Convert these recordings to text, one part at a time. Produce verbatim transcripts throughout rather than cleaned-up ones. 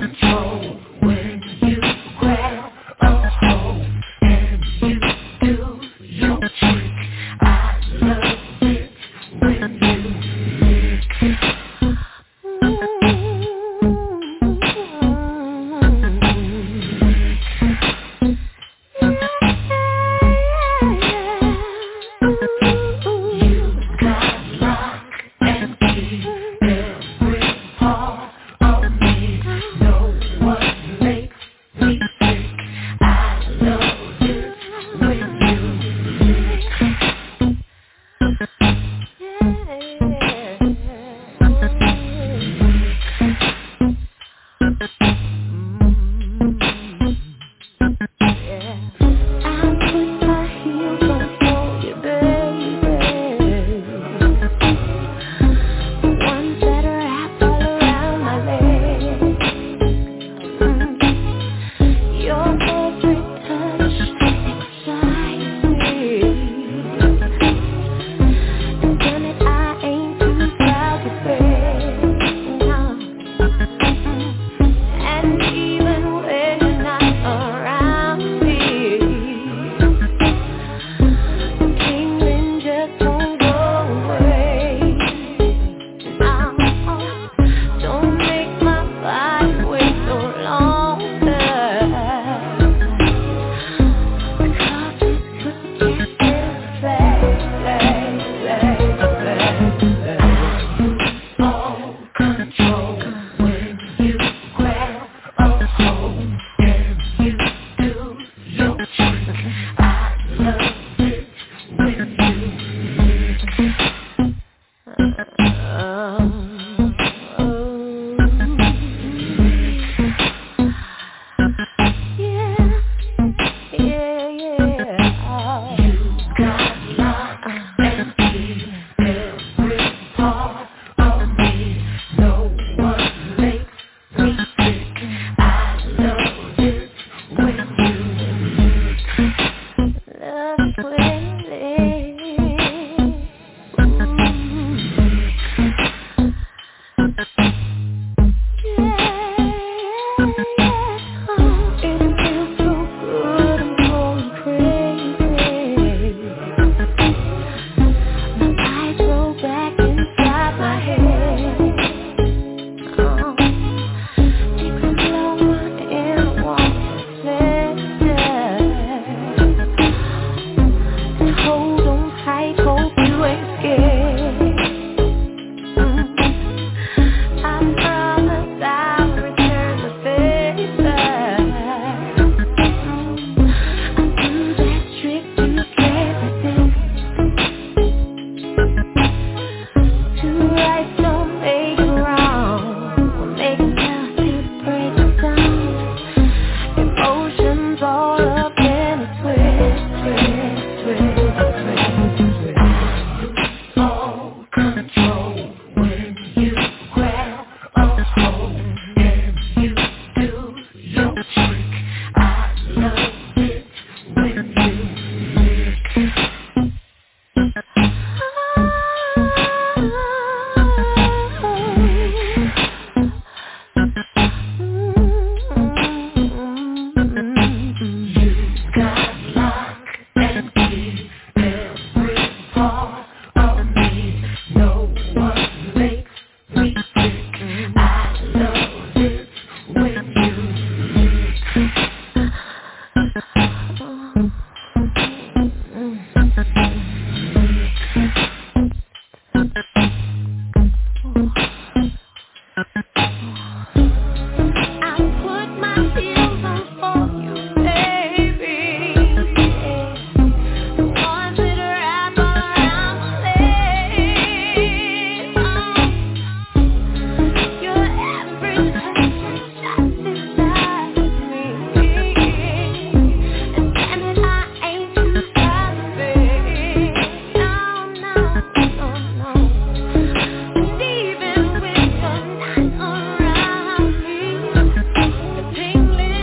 Tingling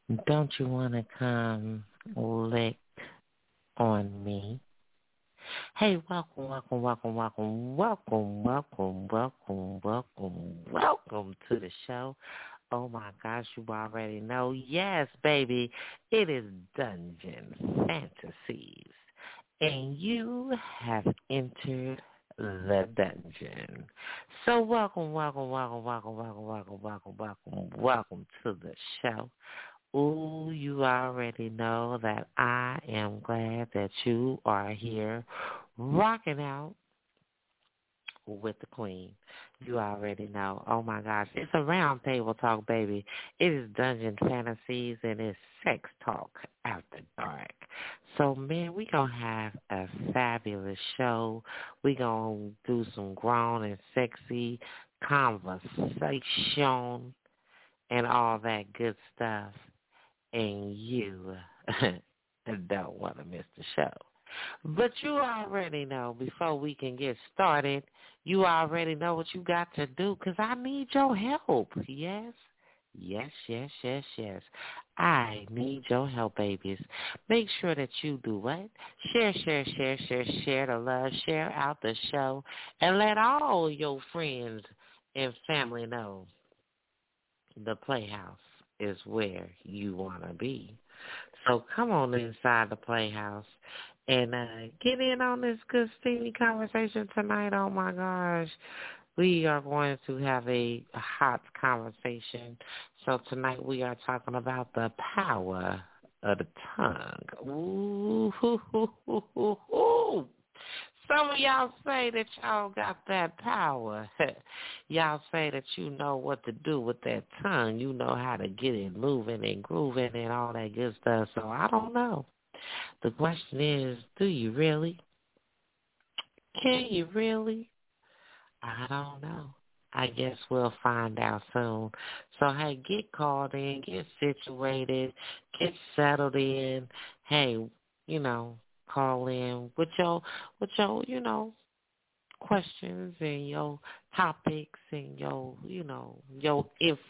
Don't you want to come lick on me? Hey, welcome, welcome, welcome, welcome, welcome, welcome, welcome, welcome, welcome to the show. Oh, my gosh, you already know. Yes, baby, it is Dungeon Fantasies, and you have entered the dungeon. So welcome, welcome, welcome, welcome, welcome, welcome, welcome, welcome, welcome to the show. Ooh, you already know that I am glad that you are here rocking out with the queen. You already know. Oh, my gosh. It's a round table talk, baby. It is Dungeon Fantasies, and it's sex talk after dark. So, man, we going to have a fabulous show. We going to do some grown and sexy conversation and all that good stuff. And you don't want to miss the show. But you already know, before we can get started, you already know what you got to do, because I need your help. Yes, yes, yes, yes, yes. I need your help, babies. Make sure that you do what? Share, share, share, share, share the love, share out the show, and let all your friends and family know the Playhouse is where you want to be. So come on inside the Playhouse and uh, get in on this good, steamy conversation tonight. Oh, my gosh. We are going to have a hot conversation. So tonight we are talking about the power of the tongue. Ooh, hoo, hoo, hoo, hoo, hoo. Some of y'all say that y'all got that power. Y'all say that you know what to do with that tongue. You know how to get it moving and grooving and all that good stuff. So I don't know. The question is, do you really? Can you really? I don't know. I guess we'll find out soon. So, hey, get called in, get situated, get settled in. Hey, you know, call in with your, with your, you know, questions and your topics and your, you know, your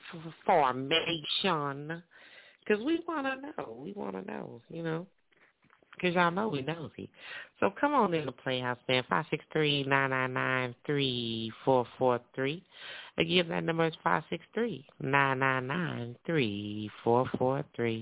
information. Because we want to know. We want to know, you know. Because y'all know we nosy. So come on in the Playhouse, man. five six three, nine nine nine, three four four three. Again, that number is five six three, nine nine nine, three four four three.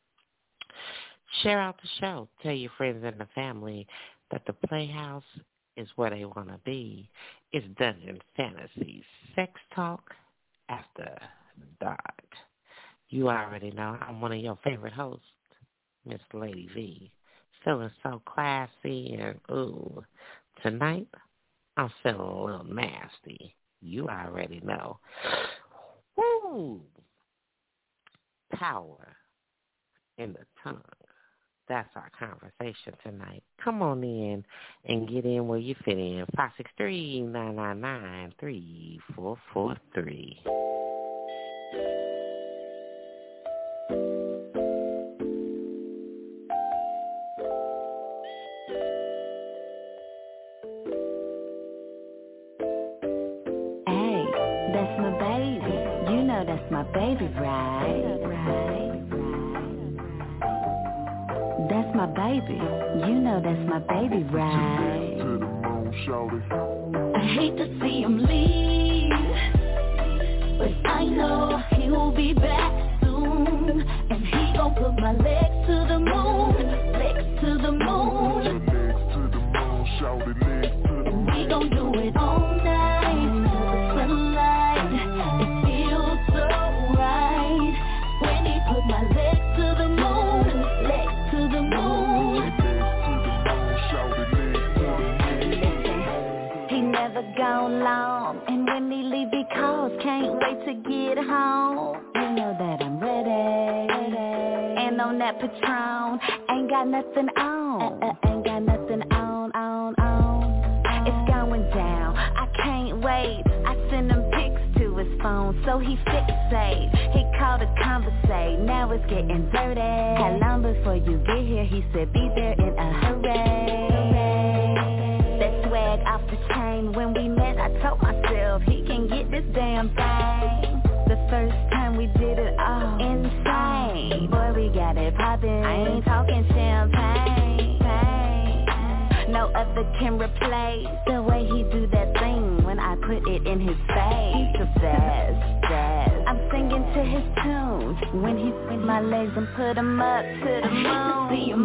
Share out the show. Tell your friends and the family that the Playhouse is where they want to be. It's Dungeon Fantasies, sex talk after dark. You already know I'm one of your favorite hosts, Miss Lady V. Feeling so classy and, ooh, tonight I'm feeling a little nasty. You already know. Woo! Power in the tongue. That's our conversation tonight. Come on in and get in where you fit in. five six three, nine nine nine, three four four three. That's my baby, right? That's my baby. You know that's my baby, right? I hate to see him leave, but I know he will be back soon, and he gon' put my legs to the moon, legs to the moon, legs to the moon, shout it, legs to the moon, and we gon' do it all night, the sunlight. My legs to the moon, legs to the moon, he never gone long, and when he leave he calls, can't wait to get home. You know that I'm ready, and on that Patron, ain't got nothing on, uh, uh, ain't got nothing on, on, on. It's going down, I can't wait, I send him pics to his phone, so he fixate. He called to conversate, now it's getting dirty. How long before you get here, he said be there in a hurry. That swag off the chain, when we met I told myself he can get this damn thing. The first time we did it all insane. Boy, got it poppin'. I ain't talking champagne. No other can replace the way he do that thing when I put it in his face. He's the best, best. I'm singing to his tunes when he swing my legs and put him up to the moon. See him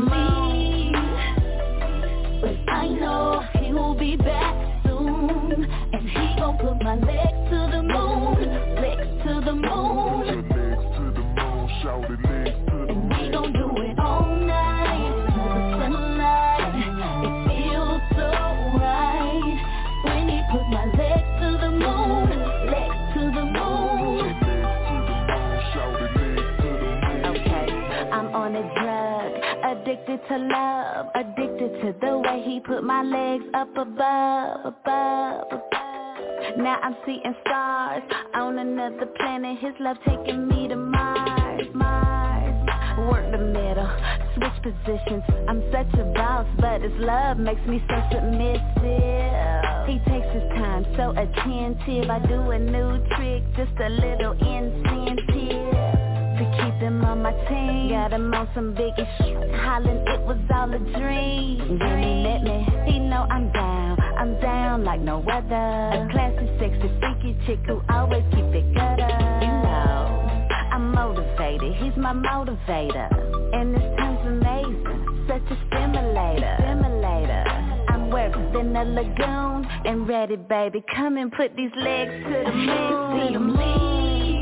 leave, but I know he will be back soon, and he gon' put my legs to the moon, legs to the moon, legs to the moon, shout it, legs to the moon, and we gon' do it all night till the sunlight. It feels so right when he put my legs to the moon, legs to the moon, legs to the moon, shout it, legs to the moon. Okay, I'm on a drug, addicted to love, addicted to the way he put my legs up above, above, above. Now I'm seeing stars on another planet. His love taking me to Mars, Mars. Work the middle, switch positions. I'm such a boss, but his love makes me so submissive. He takes his time, so attentive. I do a new trick, just a little incentive to keep him on my team. Got him on some biggie shit, hollering it was all a dream. When he met me, he know I'm down, I'm down like no other. A classy, sexy, freaky chick who always keep it gutter. You know, I'm motivated, he's my motivator, and this time's amazing, such a stimulator, stimulator. I'm wetter than a lagoon, and ready, baby, come and put these legs to the moon. See him leave,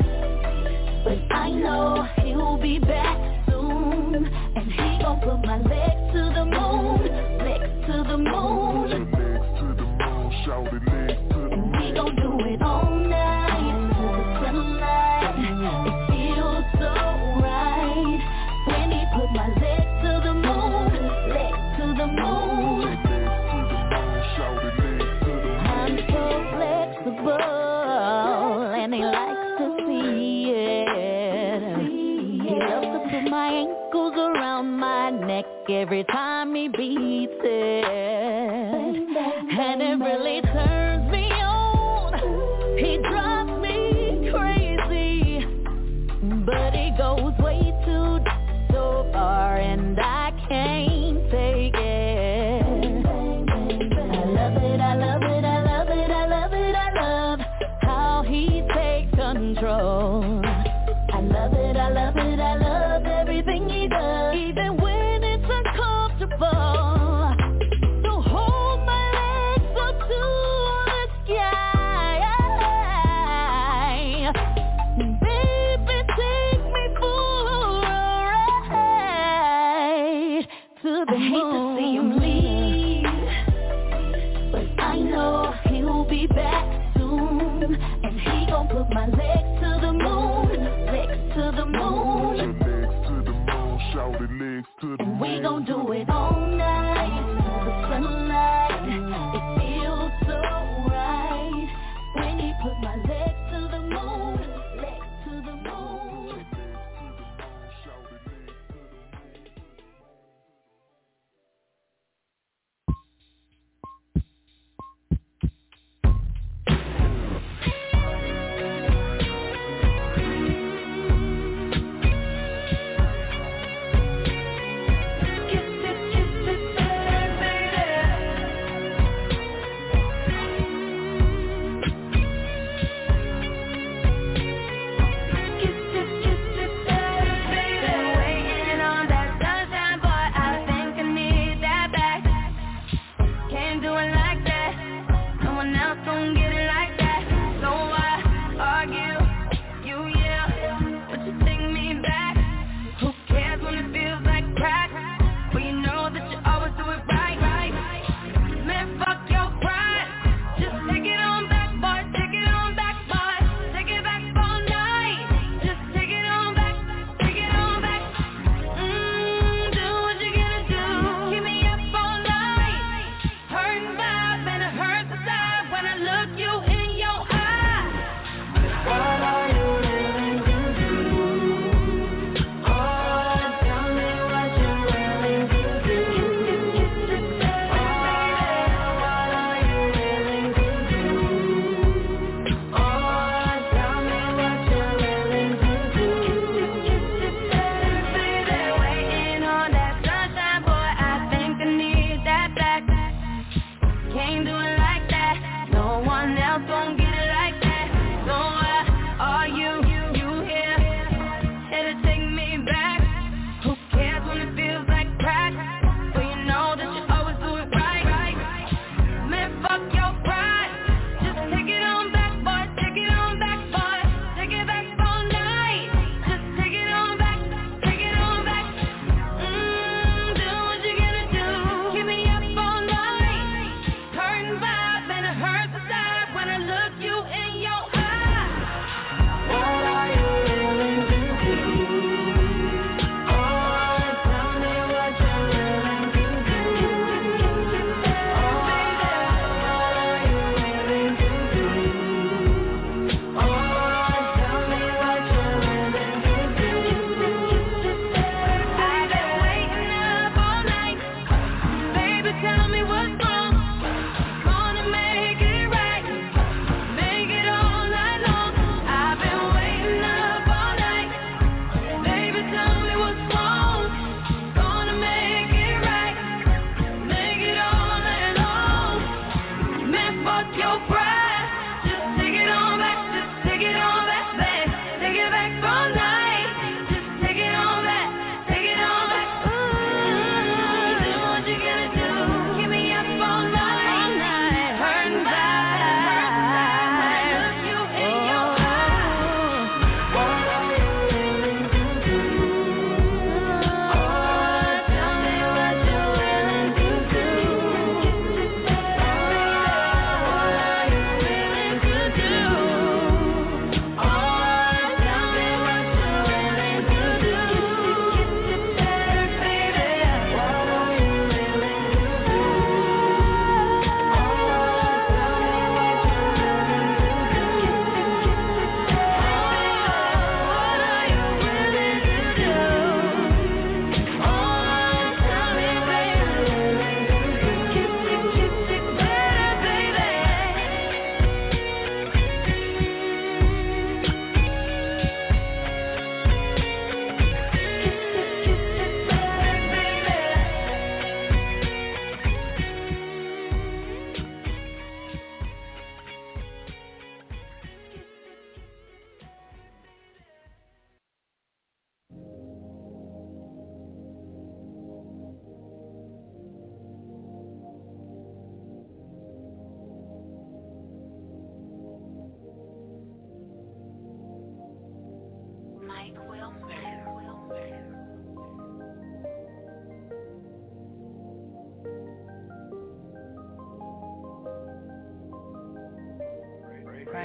but I know he will be back soon, and he gon' put my legs to the moon, legs to the moon, legs to the moon, shout it, legs to the moon, and we gon' do it all night till the sunlight. It feels so right when he put my legs to the moon, legs to the moon, legs to the moon, shout it, legs to the moon. I'm so flexible, and he likes to see it. He loves to put my ankles around my neck every time he beats it, and it really turns me on. He drives me crazy, but he goes way too so far, and I can't take it. I love it, I love it, I love it, I love it, I love how he takes control. I love it, I love it, I love everything he does, even when it's uncomfortable. So hold my legs up to the sky, baby, take me for a ride to the moon. I hate to see him leave, but I know he will be back soon, and he gon' put my legs to the moon, legs to the moon, legs to the moon, shout it, legs to the moon, and we gon' do it all night till the sunlight. It feels so right when he put my legs to the moon, legs to the moon, legs to the moon, shout it, legs to the Kiss it, kiss it,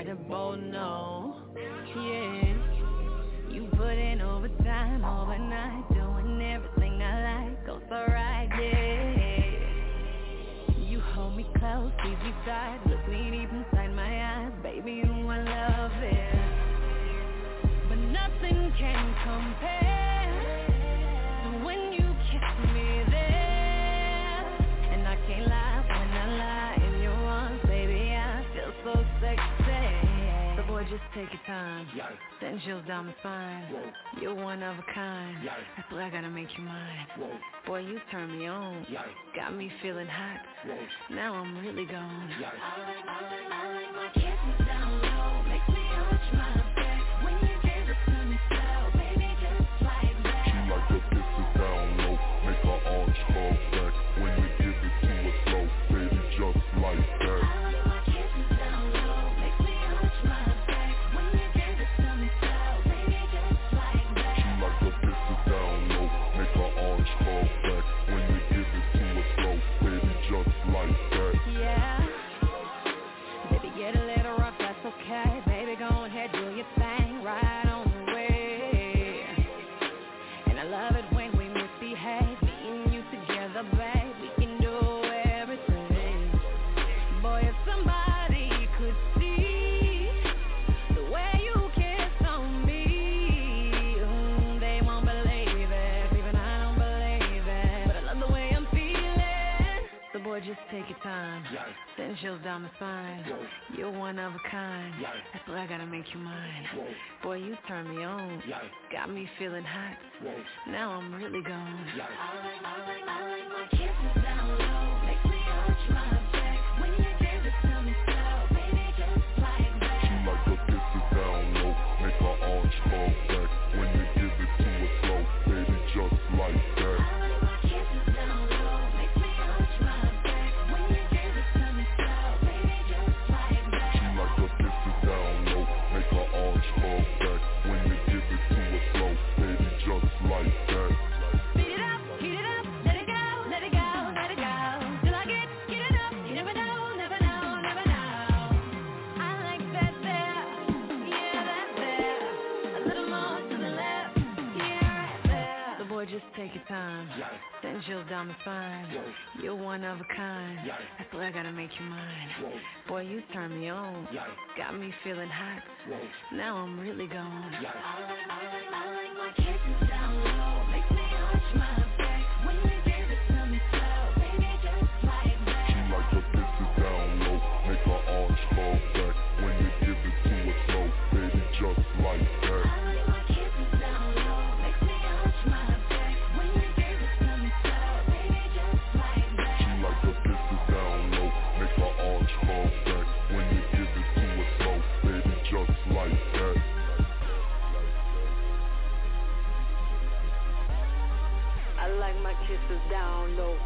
let it both know. Yeah, you put in overtime overnight, doing everything I like, goes alright, yeah. You hold me close, keep me tight, look me deep inside my eyes, baby, you I love it. But nothing can compare to when you kiss me there. And I can't lie when I lie in your arms, baby, I feel so sexy. So boy, just take your time, send chills down my spine. You're one of a kind, that's why I gotta make you mine. Boy, you turn me on, got me feeling hot. Now I'm really gone. I like, I like, I like my kisses down low, makes me arch my back when you give it to me slow, baby, just like that. She like her kisses down low, make her arch fall back when you give it to her slow, baby, just like that. I like my kisses down low, makes me arch my back when you give it to me slow, baby, just like that. She like her kisses down low, make her arch fall back when you give it to her slow, baby, just like that. Yeah, baby, get a little rough, that's okay. Baby, go ahead, do your thing, right on the way. And I love it when we misbehave, me and you together, babe. We can do everything. Boy, if somebody could see the way you kiss on me, mm, they won't believe it. Even I don't believe it, but I love the way I'm feeling. So boy, just take your time, send chills down my spine. You're one of a kind, that's why I gotta make you mine. Boy, you turn me on, got me feeling hot. Now I'm really gone. I like, I like, I like my kisses down low, makes me arch my back when you give it to me slow, baby, just like that. She like her kisses down low, make her arch fall back when you give it to her slow, baby, just like that. I like my kisses down low, makes me arch my back when you give it to me slow, baby, just like that. She like her kisses down low, make her arch fall back when you give it to her slow, baby, just like that. Beat it up, heat it up, let it go, let it go, let it go. Till I get, get it up, you never know, never know, never know. I like that there, yeah, that there. A little more to the left, yeah, right there. So boy, just take your time, send chills down my spine. You're one of a kind, that's why I gotta make you mine. Boy, you turn me on, got me feeling hot. Now I'm really gone. I like, I like, I like my kisses down low, makes me arch my back when you give it to me slow, baby, just like that. She like her kisses down low, make her arch fall back when you give it to her slow, baby, just like that. I like my kisses down low, makes me arch my back when you give it to me slow, baby, just like that. She like her kisses down low, make her arch fall back when you give it to her slow, baby, just like that. I like my kisses down low.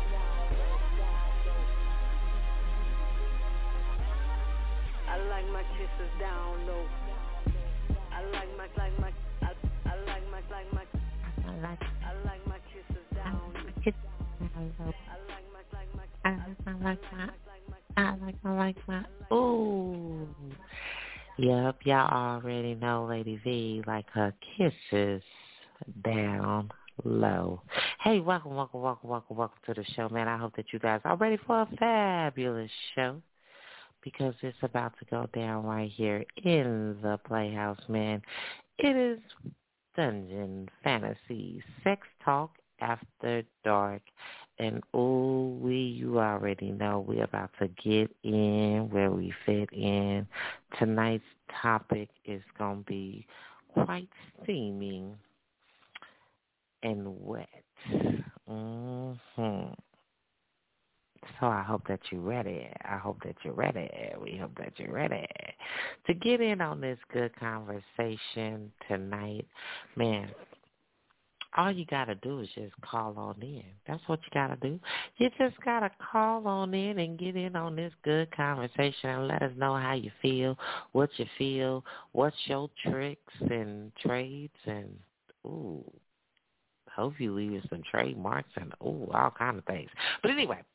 I like my kisses down low. I like my, like my, I, I like my, like my, I like, I like my kisses down low. I like, I like my, like my, I like, I like my, I like, I like my, ooh. Yep, y'all already know Lady V like her kisses down low. Hey, welcome, welcome, welcome, welcome, welcome to the show, man. I hope that you guys are ready for a fabulous show because it's about to go down right here in the Playhouse, man. It is Dungeon Fantasy Sex Talk After Dark. And, ooh, we, you already know we're about to get in where we fit in. Tonight's topic is going to be quite steaming and wet. Mm-hmm. So I hope that you're ready. I hope that you're ready. We hope that you're ready to get in on this good conversation tonight. Man, all you got to do is just call on in. That's what you got to do. You just got to call on in and get in on this good conversation and let us know how you feel, what you feel, what's your tricks and trades, and, ooh, hope you leave some trademarks and, ooh, all kind of things. But anyway,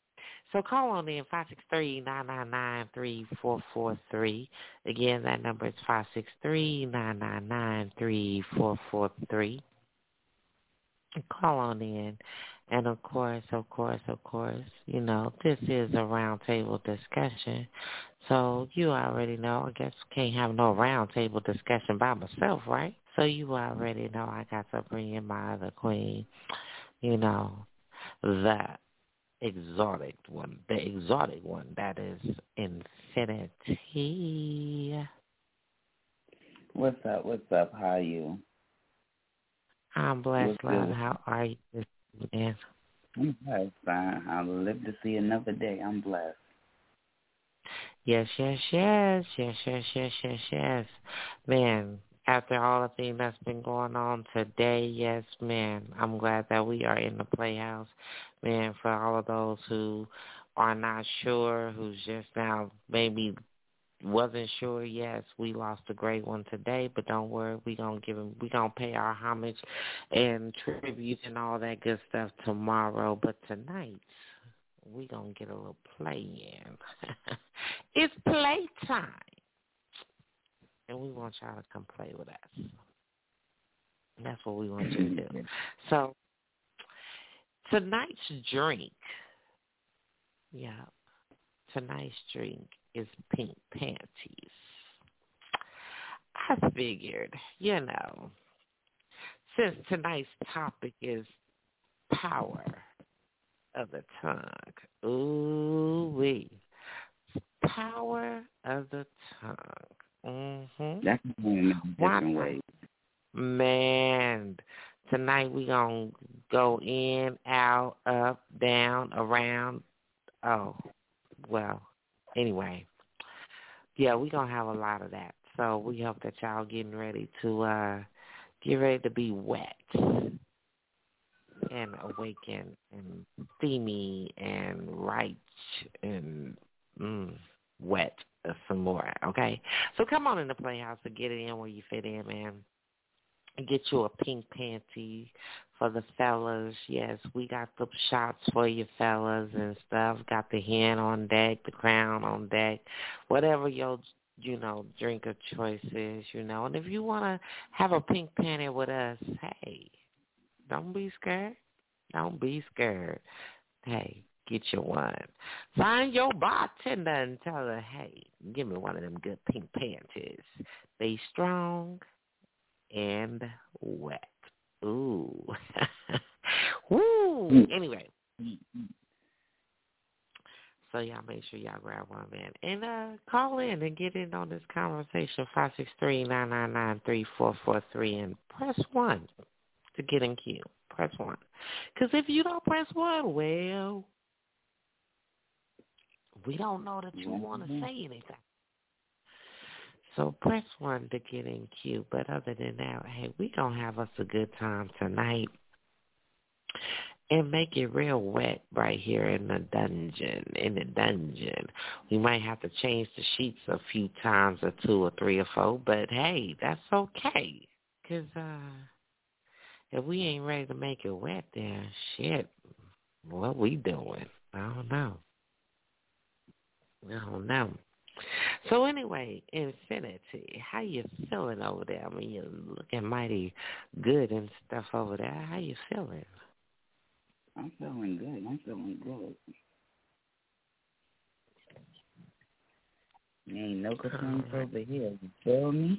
So call on in five six three, nine nine nine, three four four three. Again, that number is five six three, nine nine nine, three four four three. Call on in. And, of course, of course, of course, you know, this is a roundtable discussion. So you already know, I guess can't have no roundtable discussion by myself, right? So you already know I got to bring in my other queen, you know, that exotic one, the exotic one, that is Infinity. What's up? What's up? How are you? I'm blessed, love. How are you this evening? I'm blessed, fine. I'll live to see another day. I'm blessed. Yes, yes, yes, yes, yes, yes, yes, yes. Man, after all the things that's been going on today, yes, man, I'm glad that we are in the Playhouse. Man, for all of those who are not sure, who's just now maybe wasn't sure, yes, we lost a great one today, but don't worry, we gonna give him, we gonna pay our homage and tribute and all that good stuff tomorrow. But tonight, we gonna get a little play in. It's playtime, and we want y'all to come play with us. And that's what we want you to do. So tonight's drink, yeah, tonight's drink is Pink Panties. I figured, you know, since tonight's topic is power of the tongue, ooh wee, power of the tongue. Mm-hmm. That's in different ways. Man, tonight we gonna go in, out, up, down, around. Oh, well. Anyway, yeah, we're going to have a lot of that. So we hope that y'all getting ready to uh, get ready to be wet and awaken and steamy and right and mm, wet some more, okay? So come on in the Playhouse to get it in where you fit in, man. Get you a pink panty for the fellas. Yes, we got the shots for you fellas and stuff. Got the hen on deck, the crown on deck, whatever your, you know, drink of choice is, you know. And if you want to have a pink panty with us, hey, don't be scared. Don't be scared. Hey, get you one. Find your bartender and tell her, hey, give me one of them good pink panties. They strong and wet. Ooh. Woo. Anyway. So y'all make sure y'all grab one, man. And uh, call in and get in on this conversation, five six three, nine nine nine, three four four three, and press one to get in queue. Press one. Because if you don't press one, well, we don't know that you want to say anything. So press one to get in queue. But other than that, hey, we going to have us a good time tonight and make it real wet right here in the dungeon. In the dungeon. We might have to change the sheets a few times or two or three or four, but hey, that's okay. Because uh, if we ain't ready to make it wet, then shit, what we doing? I don't know. I don't know. So anyway, Infinity, how you feeling over there? I mean, you're looking mighty good and stuff over there. How you feeling? I'm feeling good. I'm feeling good. Ain't no complaints over here. You feel me?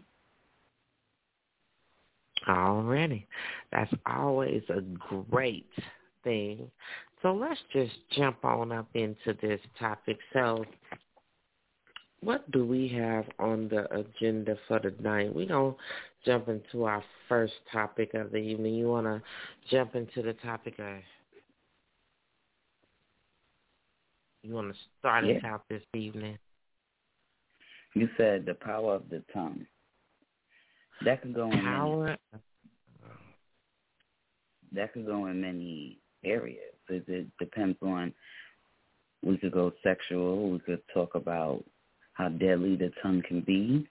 Already. That's always a great thing. So let's just jump on up into this topic. So what do we have on the agenda for tonight? We're going to jump into our first topic of the evening. You want to jump into the topic of, you want to start yeah. us out this evening? You said the power of the tongue. That could go in power. Many, that could go in many areas. It, it depends on, we could go sexual, we could talk about how deadly the tongue can be.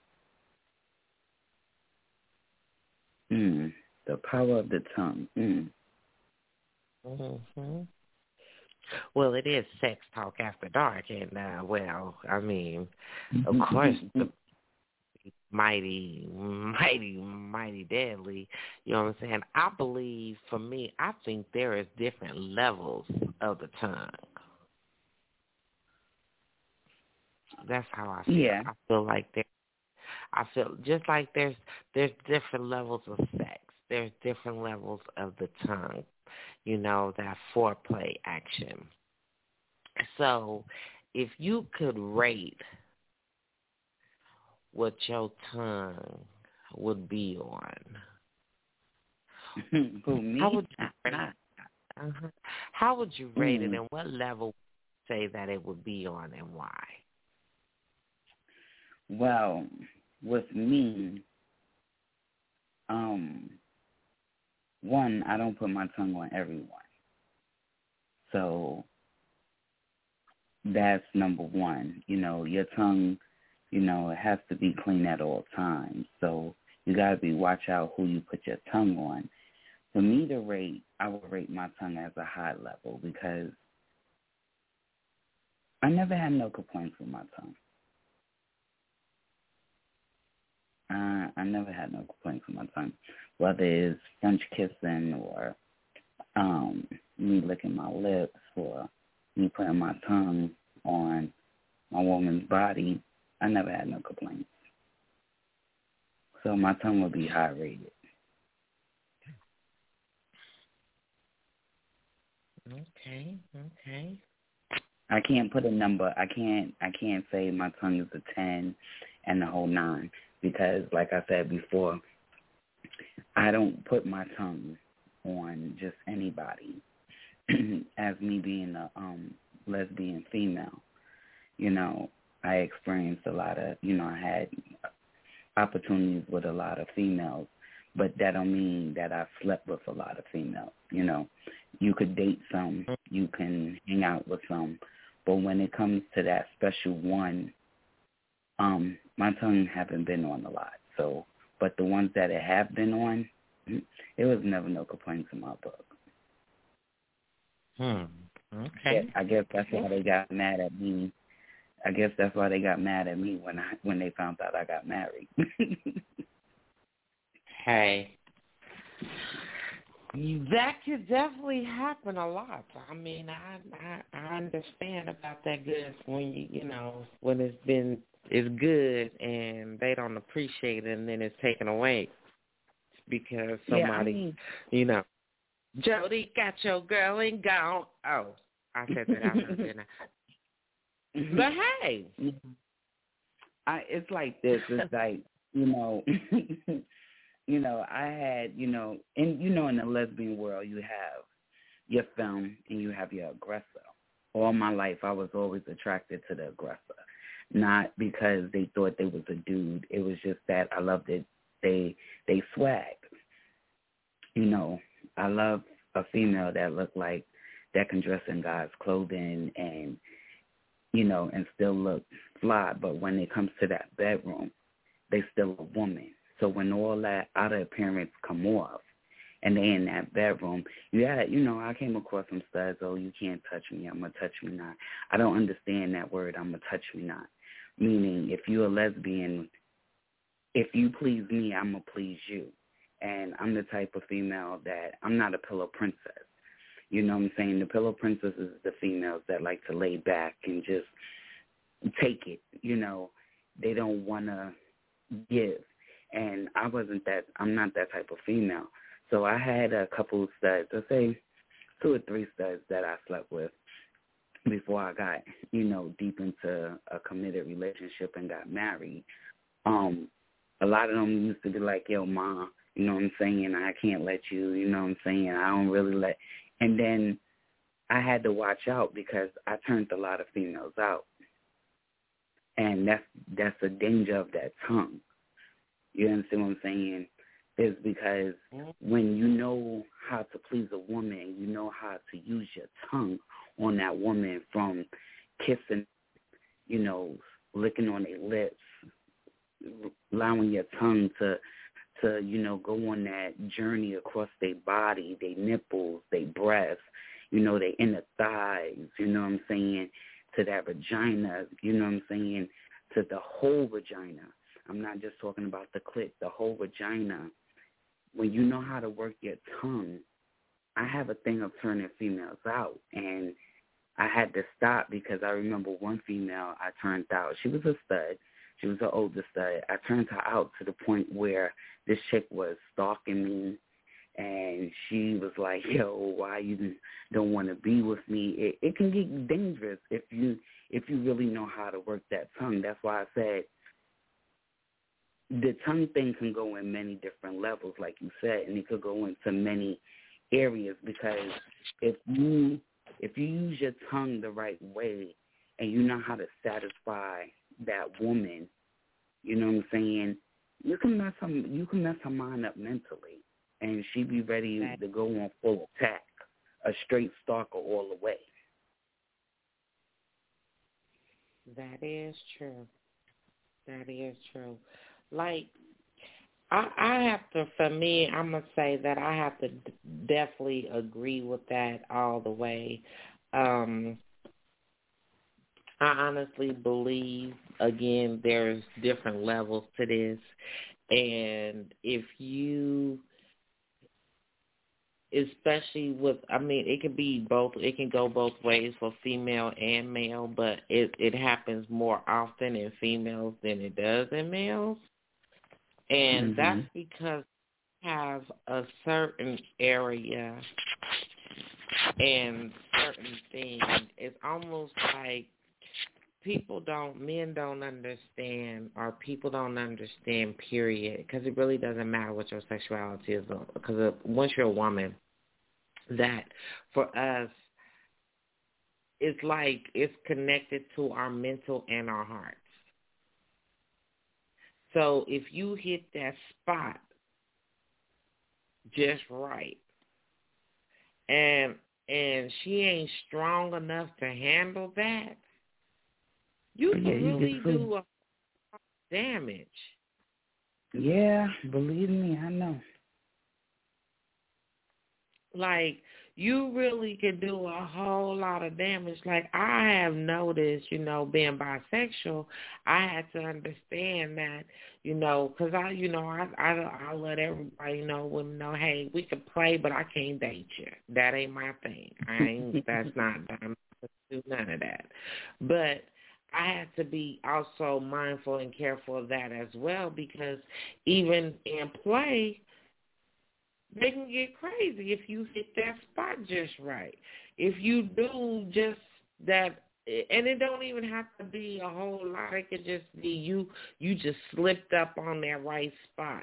Mm, the power of the tongue. Mm. Mm-hmm. Well, it is Sex Talk After Dark, and, uh, well, I mean, of course, the mighty, mighty, mighty deadly, you know what I'm saying? I believe, for me, I think there is different levels of the tongue. That's how I feel. Yeah. I feel like there, I feel just like there's there's different levels of sex. There's different levels of the tongue, you know, that foreplay action. So if you could rate what your tongue would be on, Who, me? how would you rate it? Uh-huh. How would you rate Mm. it, and what level would you say that it would be on, and why? Well, with me, um, one, I don't put my tongue on everyone. So that's number one. You know, your tongue, you know, it has to be clean at all times. So you got to be watch out who you put your tongue on. For me to rate, I would rate my tongue as a high level because I never had no complaints with my tongue. Uh, I never had no complaints with my tongue, whether it's French kissing or um, me licking my lips or me putting my tongue on my woman's body. I never had no complaints. So my tongue would be high rated. Okay, okay. I can't put a number. I can't. I can't say my tongue is a ten and the whole nine because, like I said before, I don't put my tongue on just anybody. As me being a um, lesbian female, you know, I experienced a lot of. You know, I had opportunities with a lot of females, but that don't mean that I slept with a lot of females. You know, you could date some, you can hang out with some. But when it comes to that special one, um, my tongue haven't been on a lot. So, but the ones that it have been on, it was never no complaints in my book. Hmm. Okay. I guess that's why they got mad at me. I guess that's why they got mad at me when I when they found out I got married. Hey. That could definitely happen a lot. I mean, I, I I understand about that good when you you know when it's been it's good and they don't appreciate it and then it's taken away because somebody yeah, I mean, you know Jody got your girl and gone. Oh, I said that out loud, didn't I? But hey, I it's like this. It's like you know. You know, I had, you know, and you know, in the lesbian world, you have your femme and you have your aggressor. All my life, I was always attracted to the aggressor, not because they thought they was a dude. It was just that I loved it. They they swag. You know, I love a female that look like that can dress in God's clothing and, you know, and still look fly. But when it comes to that bedroom, they still a woman. So when all that outer appearance come off and they in that bedroom, you got you know, I came across some studs, oh, you can't touch me, I'm a touch me not. I don't understand that word, I'm a touch me not. Meaning if you're a lesbian, if you please me, I'm going to please you. And I'm the type of female that I'm not a pillow princess. You know what I'm saying? The pillow princess is the females that like to lay back and just take it. You know, they don't want to give. And I wasn't that, I'm not that type of female. So I had a couple of studs, I'd say two or three studs that I slept with before I got, you know, deep into a committed relationship and got married. Um, a lot of them used to be like, yo, Ma, you know what I'm saying? I can't let you, you know what I'm saying? I don't really let, and then I had to watch out because I turned a lot of females out. And that's, that's the danger of that tongue. You understand what I'm saying? Is because when you know how to please a woman, you know how to use your tongue on that woman from kissing, you know, licking on their lips, allowing your tongue to, to you know, go on that journey across their body, their nipples, their breasts, you know, they inner thighs, you know what I'm saying, to that vagina, you know what I'm saying, to the whole vagina. I'm not just talking about the clit, the whole vagina. When you know how to work your tongue, I have a thing of turning females out, and I had to stop because I remember one female I turned out. She was a stud. She was an older stud. I turned her out to the point where this chick was stalking me, and she was like, yo, why you don't want to be with me? It, it can get dangerous if you if you really know how to work that tongue. That's why I said the tongue thing can go in many different levels, like you said, and it could go into many areas, because if you if you use your tongue the right way and you know how to satisfy that woman, you know what I'm saying, you can mess her, you can mess her mind up mentally, and she be ready to go on full attack, a straight stalker all the way. That is true. That is true. Like, I, I have to, for me, I'm going to say that I have to d- definitely agree with that all the way. Um, I honestly believe, again, there's different levels to this. And if you, especially with, I mean, it could be both, it can go both ways for female and male, but it, it happens more often in females than it does in males. And mm-hmm. that's because we have a certain area and certain things. It's almost like people don't, men don't understand, or people don't understand, period, because it really doesn't matter what your sexuality is, because once you're a woman, that for us, it's like it's connected to our mental and our hearts. So if you hit that spot just right, and and she ain't strong enough to handle that, you can yeah, you really do a damage. Yeah, believe me, I know. Like, you really can do a whole lot of damage. Like, I have noticed, you know, being bisexual, I had to understand that, you know, because I, you know, I, I, I let everybody know, women know, hey, we can play, but I can't date you. That ain't my thing. I ain't, that's not, I'm not do none of that. But I had to be also mindful and careful of that as well, because even in play, they can get crazy if you hit that spot just right. If you do just that, and it don't even have to be a whole lot. It could just be you, you just slipped up on that right spot.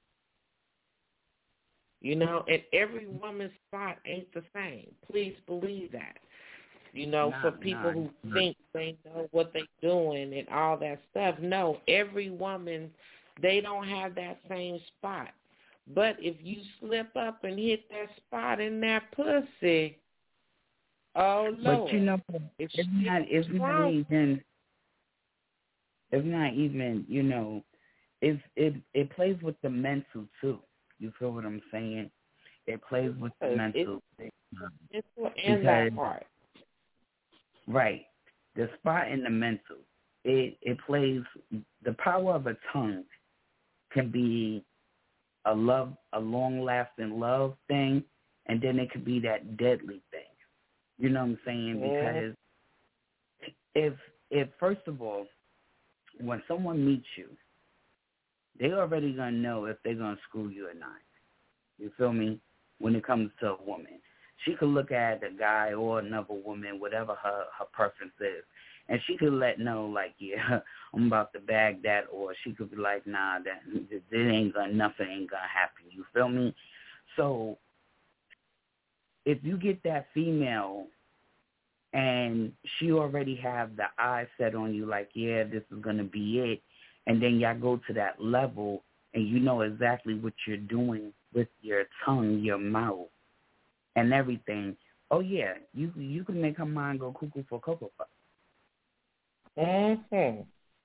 You know, and every woman's spot ain't the same. Please believe that. You know, nah, for people nah, who nah. think they know what they're doing and all that stuff, no, every woman, they don't have that same spot. But if you slip up and hit that spot in that pussy, oh, Lord. But, you know, if it's not, it's not even, it's not even, you know, it's, it, it plays with the mental, too. You feel what I'm saying? It plays with the mental. It's, it's in that part. Right. The spot in the mental, it, it plays, the power of a tongue can be a love, a long-lasting love thing, and then it could be that deadly thing. You know what I'm saying? Yeah. Because if, if first of all, when someone meets you, they already gonna know if they're gonna screw you or not. You feel me? When it comes to a woman, she could look at a guy or another woman, whatever her her preference is, and she could let know, like, yeah, I'm about to bag that, or she could be like, nah, that it ain't gonna, nothing ain't gonna happen. You feel me? So if you get that female and she already have the eye set on you, like, yeah, this is gonna be it, and then y'all go to that level and you know exactly what you're doing with your tongue, your mouth, and everything. Oh yeah, you you can make her mind go cuckoo for Cocoa Puffs. Mm-hmm.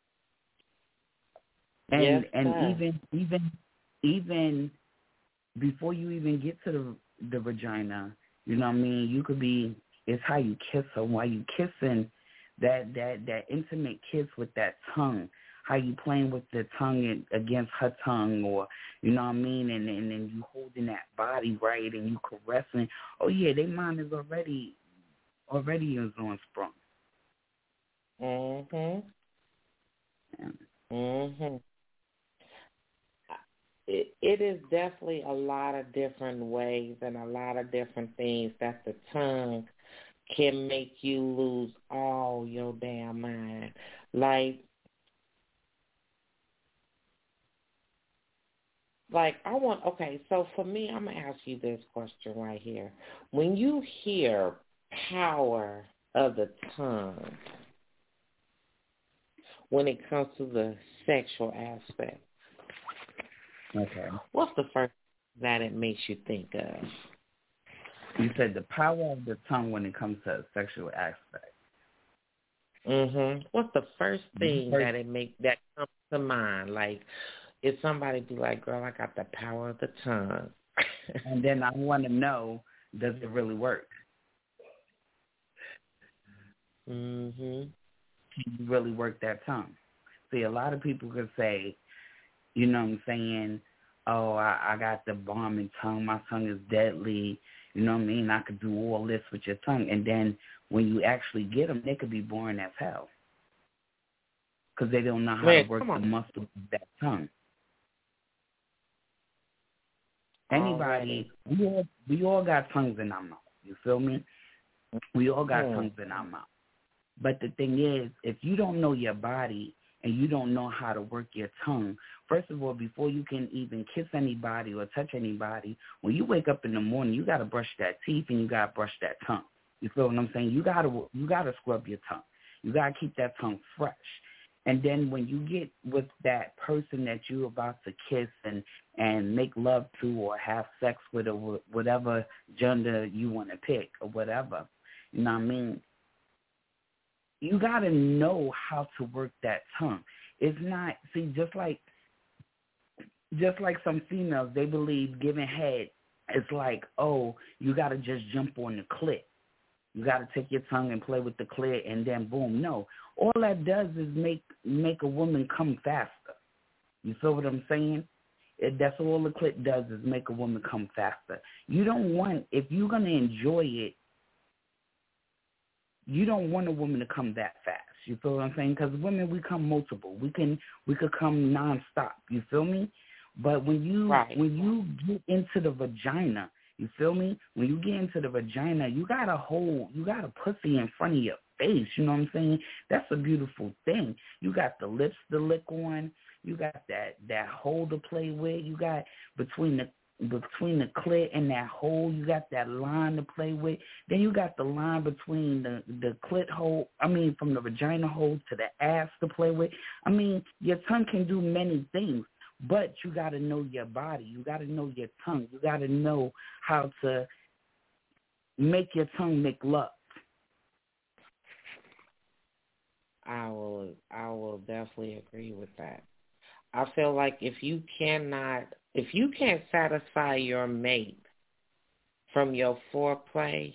And yes, and sir. even even even before you even get to the the vagina, You know what I mean? You could be, it's how you kiss her. While you kissing, that, that, that intimate kiss with that tongue, how you playing with the tongue in, against her tongue, or, you know what I mean? And, and, and you holding that body right and you caressing. Oh, yeah, their mind is already, already is on sprung. Mm-hmm. Yeah. Mm-hmm. It, it is definitely a lot of different ways and a lot of different things that the tongue can make you lose all your damn mind. Like, like I want, okay, so for me, I'm going to ask you this question right here. When you hear power of the tongue, when it comes to the sexual aspect, Okay. what's the first that it makes you think of? You said the power of the tongue when it comes to a sexual aspect. Mhm. What's the first thing first, that it make that comes to mind? Like, if somebody be like, "Girl, I got the power of the tongue," and then I want to know, does it really work? Mhm. Can you really work that tongue? See, a lot of people could say, you know what I'm saying, oh, I, I got the bombing tongue. My tongue is deadly. You know what I mean? I could do all this with your tongue. And then when you actually get them, they could be boring as hell because they don't know how Man, to work come the on. muscle of that tongue. Already. Anybody, we all, we all got tongues in our mouth. You feel me? We all got Mm. tongues in our mouth. But the thing is, if you don't know your body and you don't know how to work your tongue, first of all, before you can even kiss anybody or touch anybody, when you wake up in the morning, you got to brush that teeth and you got to brush that tongue. You feel what I'm saying? You got to you got to scrub your tongue. You got to keep that tongue fresh. And then when you get with that person that you're about to kiss and, and make love to or have sex with or whatever gender you want to pick or whatever, you know what I mean? You got to know how to work that tongue. It's not, see, just like just like some females, they believe giving head is like, oh, you got to just jump on the clit. You got to take your tongue and play with the clit and then boom. No, all that does is make make a woman come faster. You feel what I'm saying? It, that's all the clit does is make a woman come faster. You don't want, if you're going to enjoy it, you don't want a woman to come that fast. You feel what I'm saying? Because women, we come multiple. We can we could come nonstop. You feel me? But when you Right. when you get into the vagina, you feel me? When you get into the vagina, you got a hold, you got a pussy in front of your face. You know what I'm saying? That's a beautiful thing. You got the lips to lick on. You got that that hole to play with. You got between the between the clit and that hole, you got that line to play with. Then you got the line between the, the clit hole, I mean, from the vagina hole to the ass to play with. I mean, your tongue can do many things, but you got to know your body. You got to know your tongue. You got to know how to make your tongue make love. I will. I will definitely agree with that. I feel like if you cannot, if you can't satisfy your mate from your foreplay,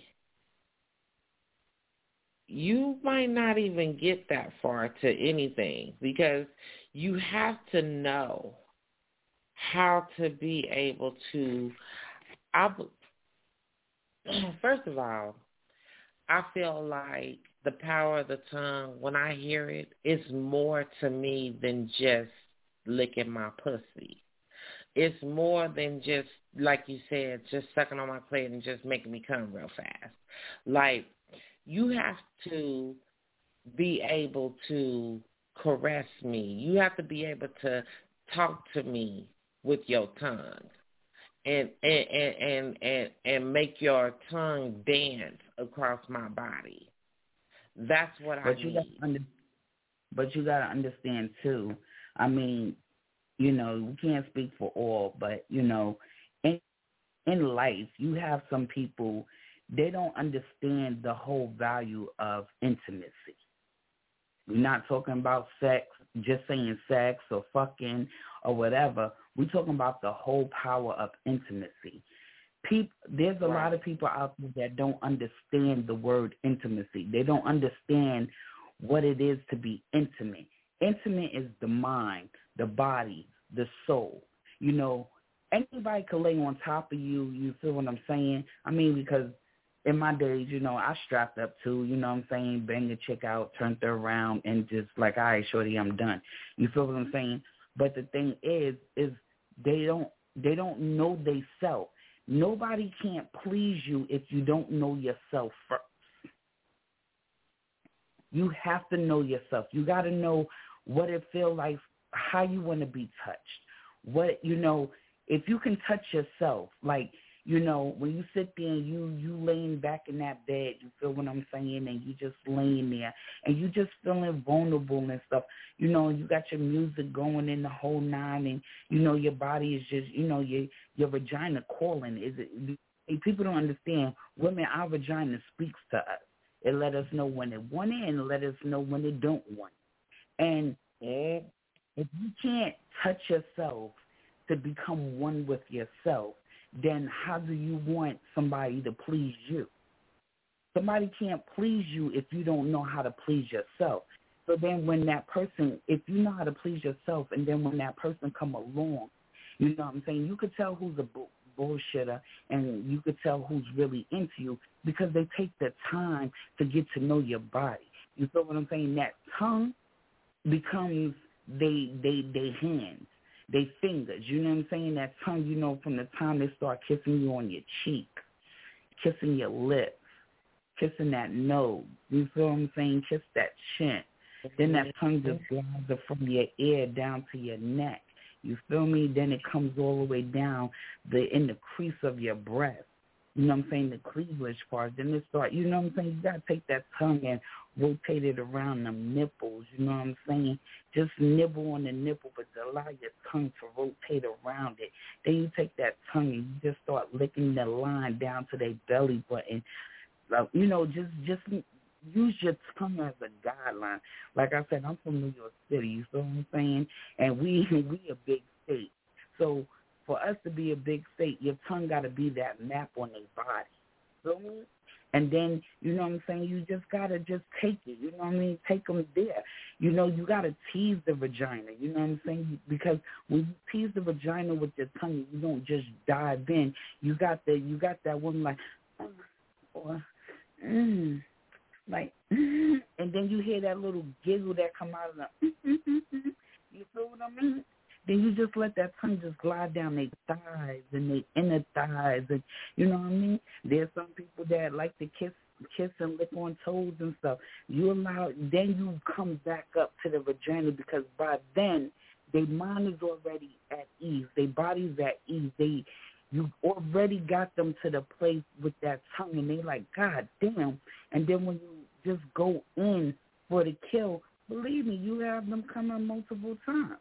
you might not even get that far to anything because you have to know how to be able to. I, first of all, I feel like the power of the tongue, when I hear it, it's more to me than just licking my pussy. It's more than just, like you said, just sucking on my clit and just making me come real fast. Like, you have to be able to caress me. You have to be able to talk to me with your tongue and and and and, and, and make your tongue dance across my body. That's what but I you need. Gotta under, but you got to understand, too, I mean, you know, we can't speak for all, but, you know, in, in life, you have some people, they don't understand the whole value of intimacy. We're not talking about sex, just saying sex or fucking or whatever. We're talking about the whole power of intimacy. People, there's a Right. lot of people out there that don't understand the word intimacy. They don't understand what it is to be intimate. Intimate is the mind, the body, the soul. You know, anybody could lay on top of you. You feel what I'm saying? I mean, because in my days, you know, I strapped up too. You know what I'm saying? Bang the chick out, turned her around, and just like, all right, shorty, I'm done. You feel what I'm saying? But the thing is, is they don't they don't know they self. Nobody can't please you if you don't know yourself first. You have to know yourself. You got to know what it feels like, how you want to be touched. What, you know, if you can touch yourself, like, you know, when you sit there and you, you laying back in that bed, you feel what I'm saying, and you just laying there, and you just feeling vulnerable and stuff. You know, you got your music going in the whole nine, and, you know, your body is just, you know, your your vagina calling. Is it? People don't understand. Women, our vagina speaks to us. It let us know when it want it, and it let us know when it don't want it. And if you can't touch yourself to become one with yourself, then how do you want somebody to please you? Somebody can't please you if you don't know how to please yourself. So then when that person, if you know how to please yourself, and then when that person come along, you know what I'm saying, you could tell who's a bull, bullshitter, and you could tell who's really into you because they take the time to get to know your body. You feel what I'm saying? That tongue becomes they they they hands. They fingers, you know what I'm saying? That tongue, you know, from the time they start kissing you on your cheek, kissing your lips, kissing that nose, you feel what I'm saying? Kiss that chin. Then that tongue just glides from your ear down to your neck. You feel me? Then it comes all the way down the in the crease of your breast. You know what I'm saying? The cleavage part. Then it start, you know what I'm saying? You got to take that tongue and rotate it around them nipples. You know what I'm saying? Just nibble on the nipple, but allow your tongue to rotate around it. Then you take that tongue and you just start licking the line down to their belly button. Like, you know, just just use your tongue as a guideline. Like I said, I'm from New York City. You feel what I'm saying? And we we a big state. So for us to be a big state, your tongue got to be that map on their body. Feel me? And then, you know what I'm saying, you just got to just take it. You know what I mean? Take them there. You know, you got to tease the vagina. You know what I'm saying? Because when you tease the vagina with your tongue, you don't just dive in. You got the, you got that one like, oh, or, mm, like, mm, and then you hear that little giggle that come out of the, mm, mm, mm, mm. You feel what I mean? Then you just let that tongue just glide down their thighs and their inner thighs, and you know what I mean? There's some people that like to kiss, kiss and lick on toes and stuff. You allow, then you come back up to the vagina because by then their mind is already at ease, their body's at ease. They, you already got them to the place with that tongue, and they like, God damn. And then when you just go in for the kill, believe me, you have them coming multiple times.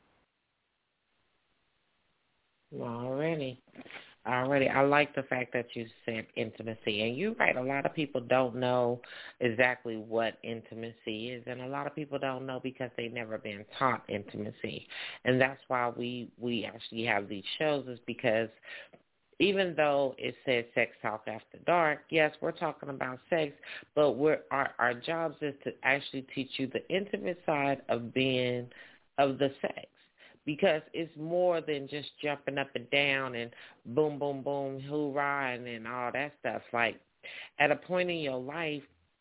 Already. Already. I like the fact that you said intimacy. And you're right, a lot of people don't know exactly what intimacy is. And a lot of people don't know because they've never been taught intimacy. And that's why we, we actually have these shows, is because even though it says Sex Talk After Dark, yes, we're talking about sex, but we're our, our jobs is to actually teach you the intimate side of being, of the sex. Because it's more than just jumping up and down and boom, boom, boom, hoorah, and, and all that stuff. Like, at a point in your life,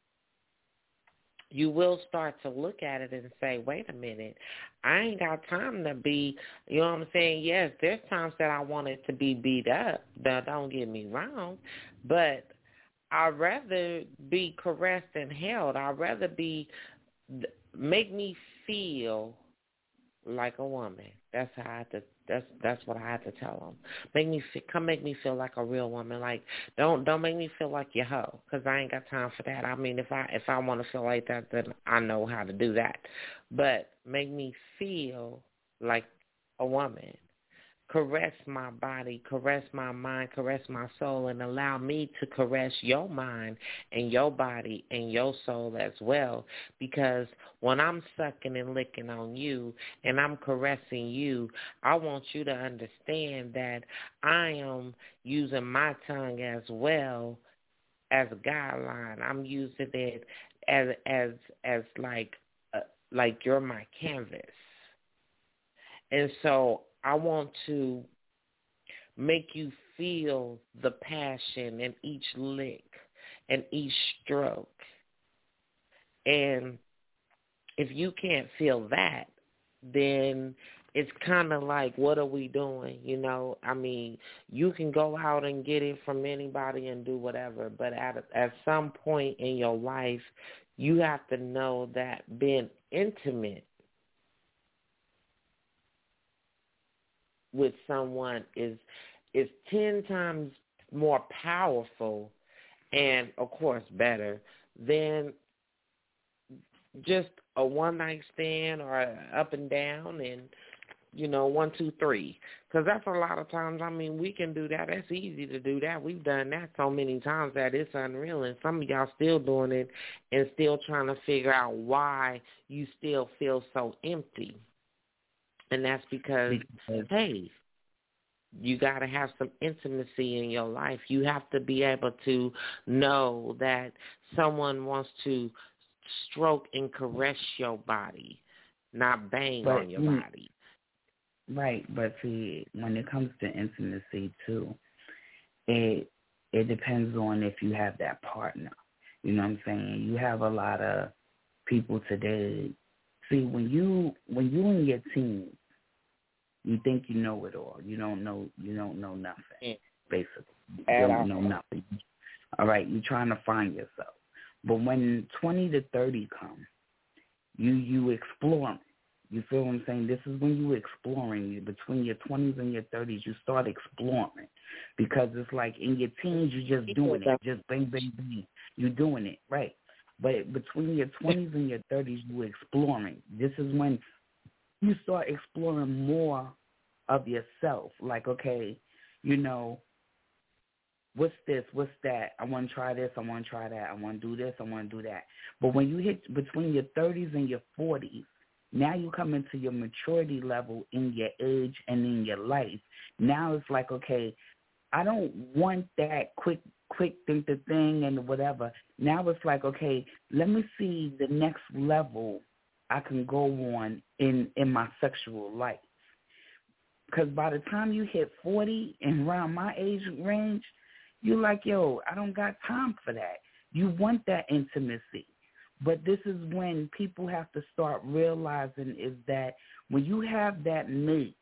you will start to look at it and say, wait a minute, I ain't got time to be, you know what I'm saying? Yes, there's times that I wanted to be beat up. Now, don't get me wrong, but I'd rather be caressed and held. I'd rather be, make me feel like a woman. That's how I had to. That's that's what I had to tell them. Make me feel, come make me feel like a real woman. Like don't don't make me feel like your hoe, because I ain't got time for that. I mean, if I if I want to feel like that, then I know how to do that. But make me feel like a woman. caress my body, caress my mind, caress my soul, and allow me to caress your mind and your body and your soul as well. Because when I'm sucking and licking on you and I'm caressing you, I want you to understand that I am using my tongue as well as a guideline. I'm using it as as as like uh, like you're my canvas. And so I want to make you feel the passion in each lick and each stroke. And if you can't feel that, then it's kind of like, what are we doing? You know, I mean, you can go out and get it from anybody and do whatever, but at at some point in your life, you have to know that being intimate with someone is is ten times more powerful and, of course, better than just a one-night stand or a up and down and, you know, one, two, three. Because that's a lot of times, I mean, we can do that. That's easy to do that. We've done that so many times that it's unreal. And some of y'all still doing it and still trying to figure out why you still feel so empty. And that's because, because hey, you got to have some intimacy in your life. You have to be able to know that someone wants to stroke and caress your body, not bang but, on your mm, body. Right, but see, when it comes to intimacy too, it it depends on if you have that partner. You know what I'm saying? You have a lot of people today. See, when you when you and your team, you think you know it all. You don't know. You don't know nothing. Mm. Basically, you don't all. know nothing. All right, you're trying to find yourself. But when twenty to thirty come, you you exploring. You feel what I'm saying? This is when you exploring. You between your twenties and your thirties, you start exploring, because it's like in your teens you're just doing it, just bang bang bang. You're doing it right. But between your twenties and your thirties, you're exploring. This is when you start exploring more of yourself. Like, okay, you know, what's this? What's that? I want to try this. I want to try that. I want to do this. I want to do that. But when you hit between your thirties and your forties, now you come into your maturity level in your age and in your life. Now it's like, okay, I don't want that quick, quick think the thing and whatever. Now it's like, okay, let me see the next level I can go on in, in my sexual life. Because by the time you hit forty and around my age range, you're like, yo, I don't got time for that. You want that intimacy. But this is when people have to start realizing is that when you have that mate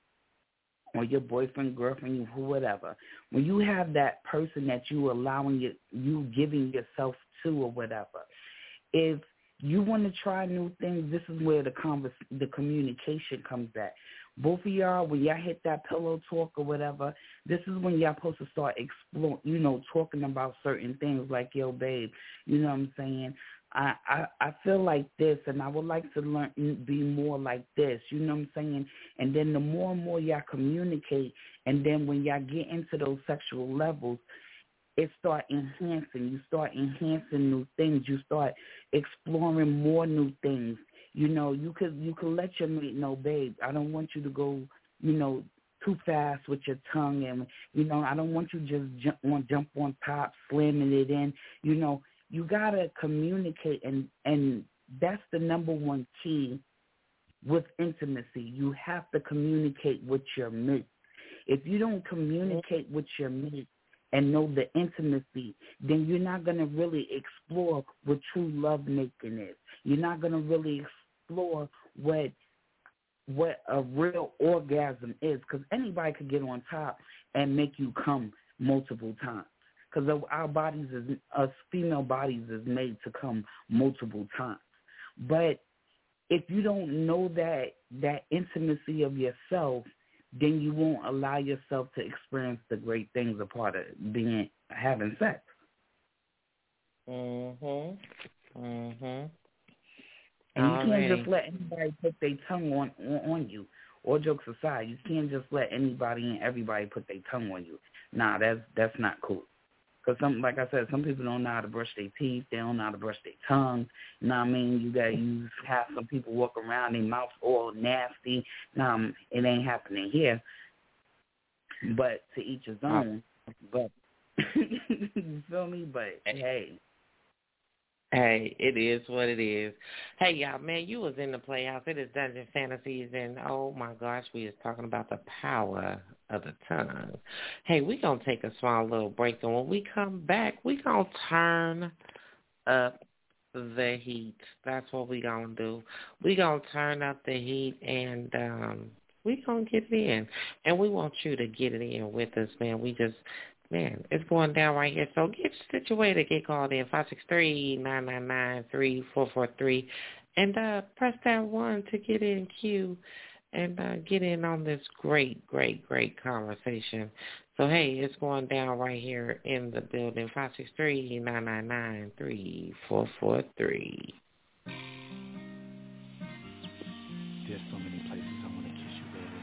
or your boyfriend, girlfriend, whatever, when you have that person that you allowing it, you giving yourself to or whatever, if you want to try new things, this is where the convers- the communication comes at. Both of y'all, when y'all hit that pillow talk or whatever, this is when y'all supposed to start exploring, you know, talking about certain things like, yo, babe, you know what I'm saying? I, I, I feel like this, and I would like to learn, be more like this, you know what I'm saying? And then the more and more y'all communicate, and then when y'all get into those sexual levels, it start enhancing. You start enhancing new things. You start exploring more new things. You know, you could you could let your mate know, babe, I don't want you to go, you know, too fast with your tongue, and, you know, I don't want you just jump on, jump on top, slamming it in. You know, you got to communicate, and, and that's the number one key with intimacy. You have to communicate with your mate. If you don't communicate with your mate and know the intimacy, then you're not going to really explore what true lovemaking is. You're not going to really explore what what a real orgasm is, because anybody could get on top and make you come multiple times, because our bodies, is, us female bodies is made to come multiple times. But if you don't know that that intimacy of yourself, then you won't allow yourself to experience the great things a part of being having sex. Mhm. Mhm. And you can't just let anybody put their tongue on, on on you all jokes aside, you can't just let anybody and everybody put their tongue on you. Nah, that's that's not cool. Because, some, like I said, some people don't know how to brush their teeth. They don't know how to brush their tongue. You know what I mean? You got to use, have some people walk around, their mouth all nasty. Nah, it ain't happening here. But to each his own. But, you feel me? But, hey. Hey, it is what it is. Hey, y'all, man, you was in the Playhouse. It is Dungeon Fantasies, and, oh, my gosh, we was talking about the power of the tongue. Hey, we going to take a small little break, and when we come back, we going to turn up the heat. That's what we going to do. We going to turn up the heat, and um, we going to get it in. And we want you to get it in with us, man. We just... Man, it's going down right here. So get situated, get called in, five six three, nine nine nine, three four four three, and uh, press that one to get in queue and uh, get in on this great, great, great conversation. So, hey, it's going down right here in the building, five six three, nine nine nine, three four four three. There's so many places I want to kiss you, baby.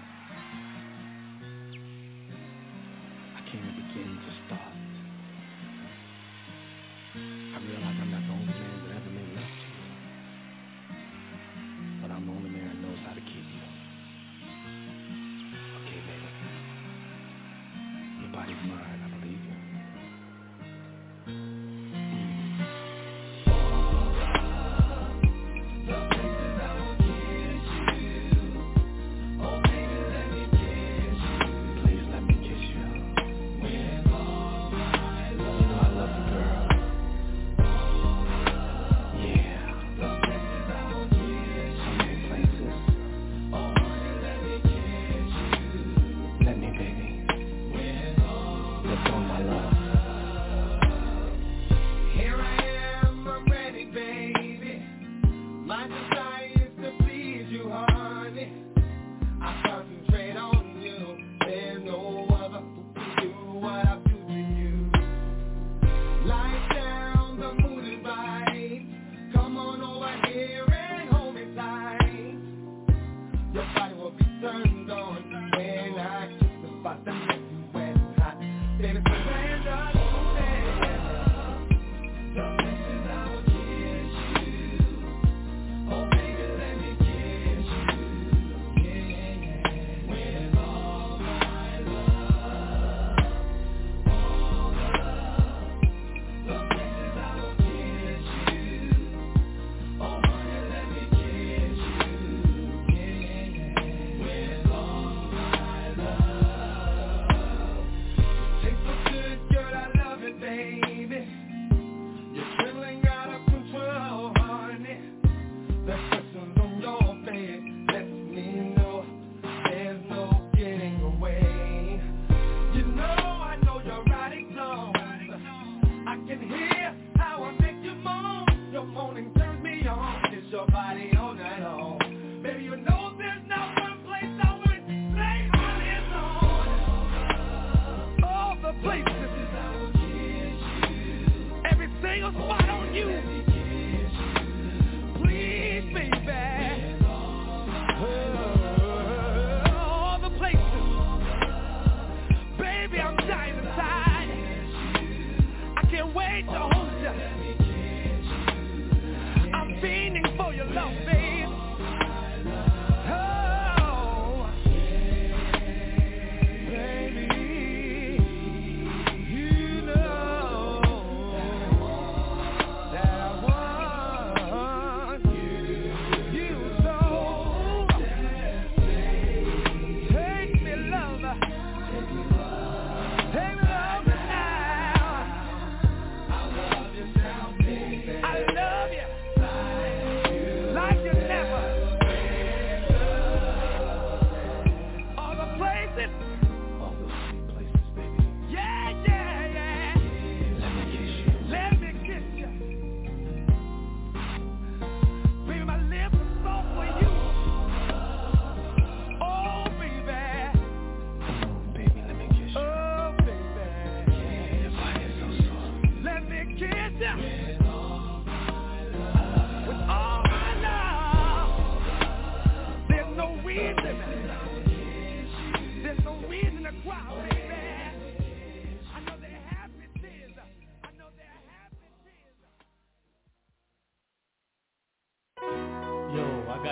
I can't even begin to start. I realize I'm not the only man that ever made love to you, but I'm the only man that knows how to keep you. Okay, baby. Your body's mine, I believe you.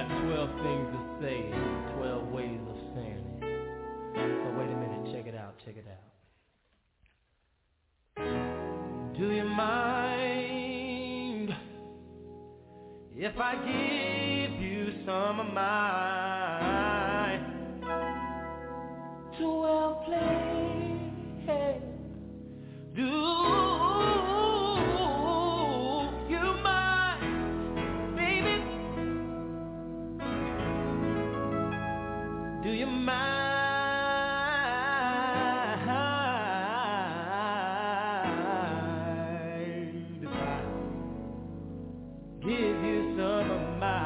twelve things to say, twelve ways of saying it. So wait a minute, check it out, check it out. Do you mind if I give you some of mine? Twelve play, hey. Do you mind, baby? Do you mind if I give you some of my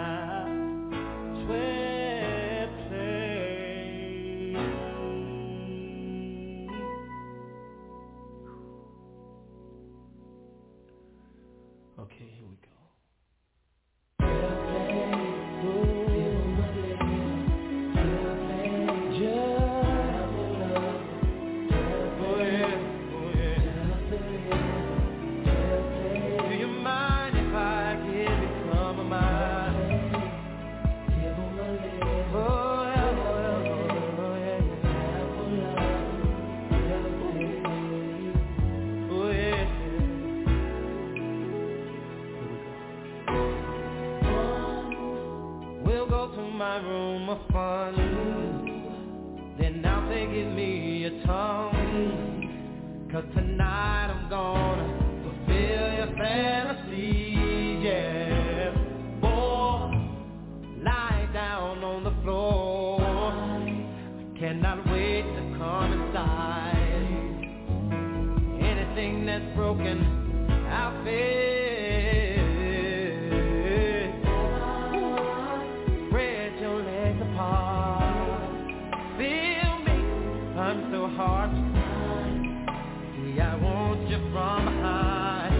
twelve play? Okay, here we go. My room of fun, then now they give me a tongue, 'cause tonight I'm gonna fulfill your fantasy, yeah. Boy, lie down on the floor, I cannot wait to come inside. Anything that's broken, I'll fix. Heart. See, I want you from behind.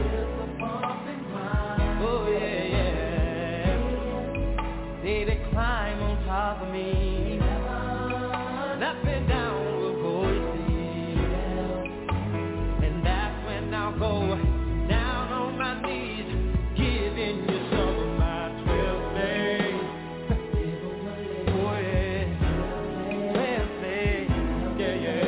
Oh yeah, yeah. Baby, climb on top of me. Up and down we'll go, you see. And that's when I'll go down on my knees, giving you some of my twelve days. Oh yeah, twelve days. Yeah, yeah.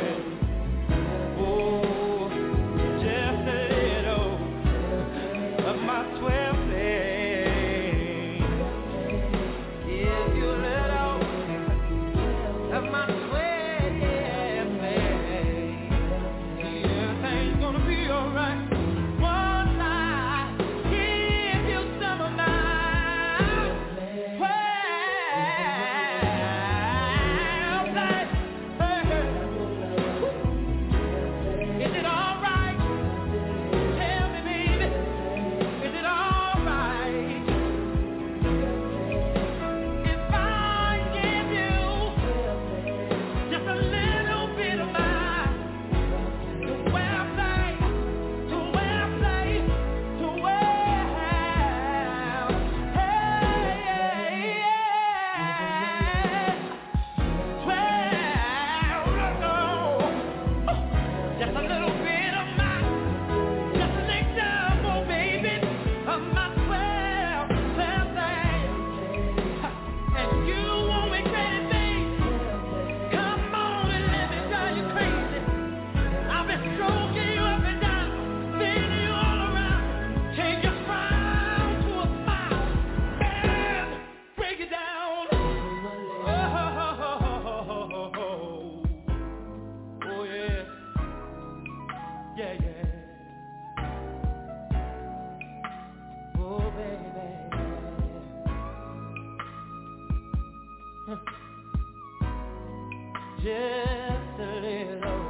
Just a little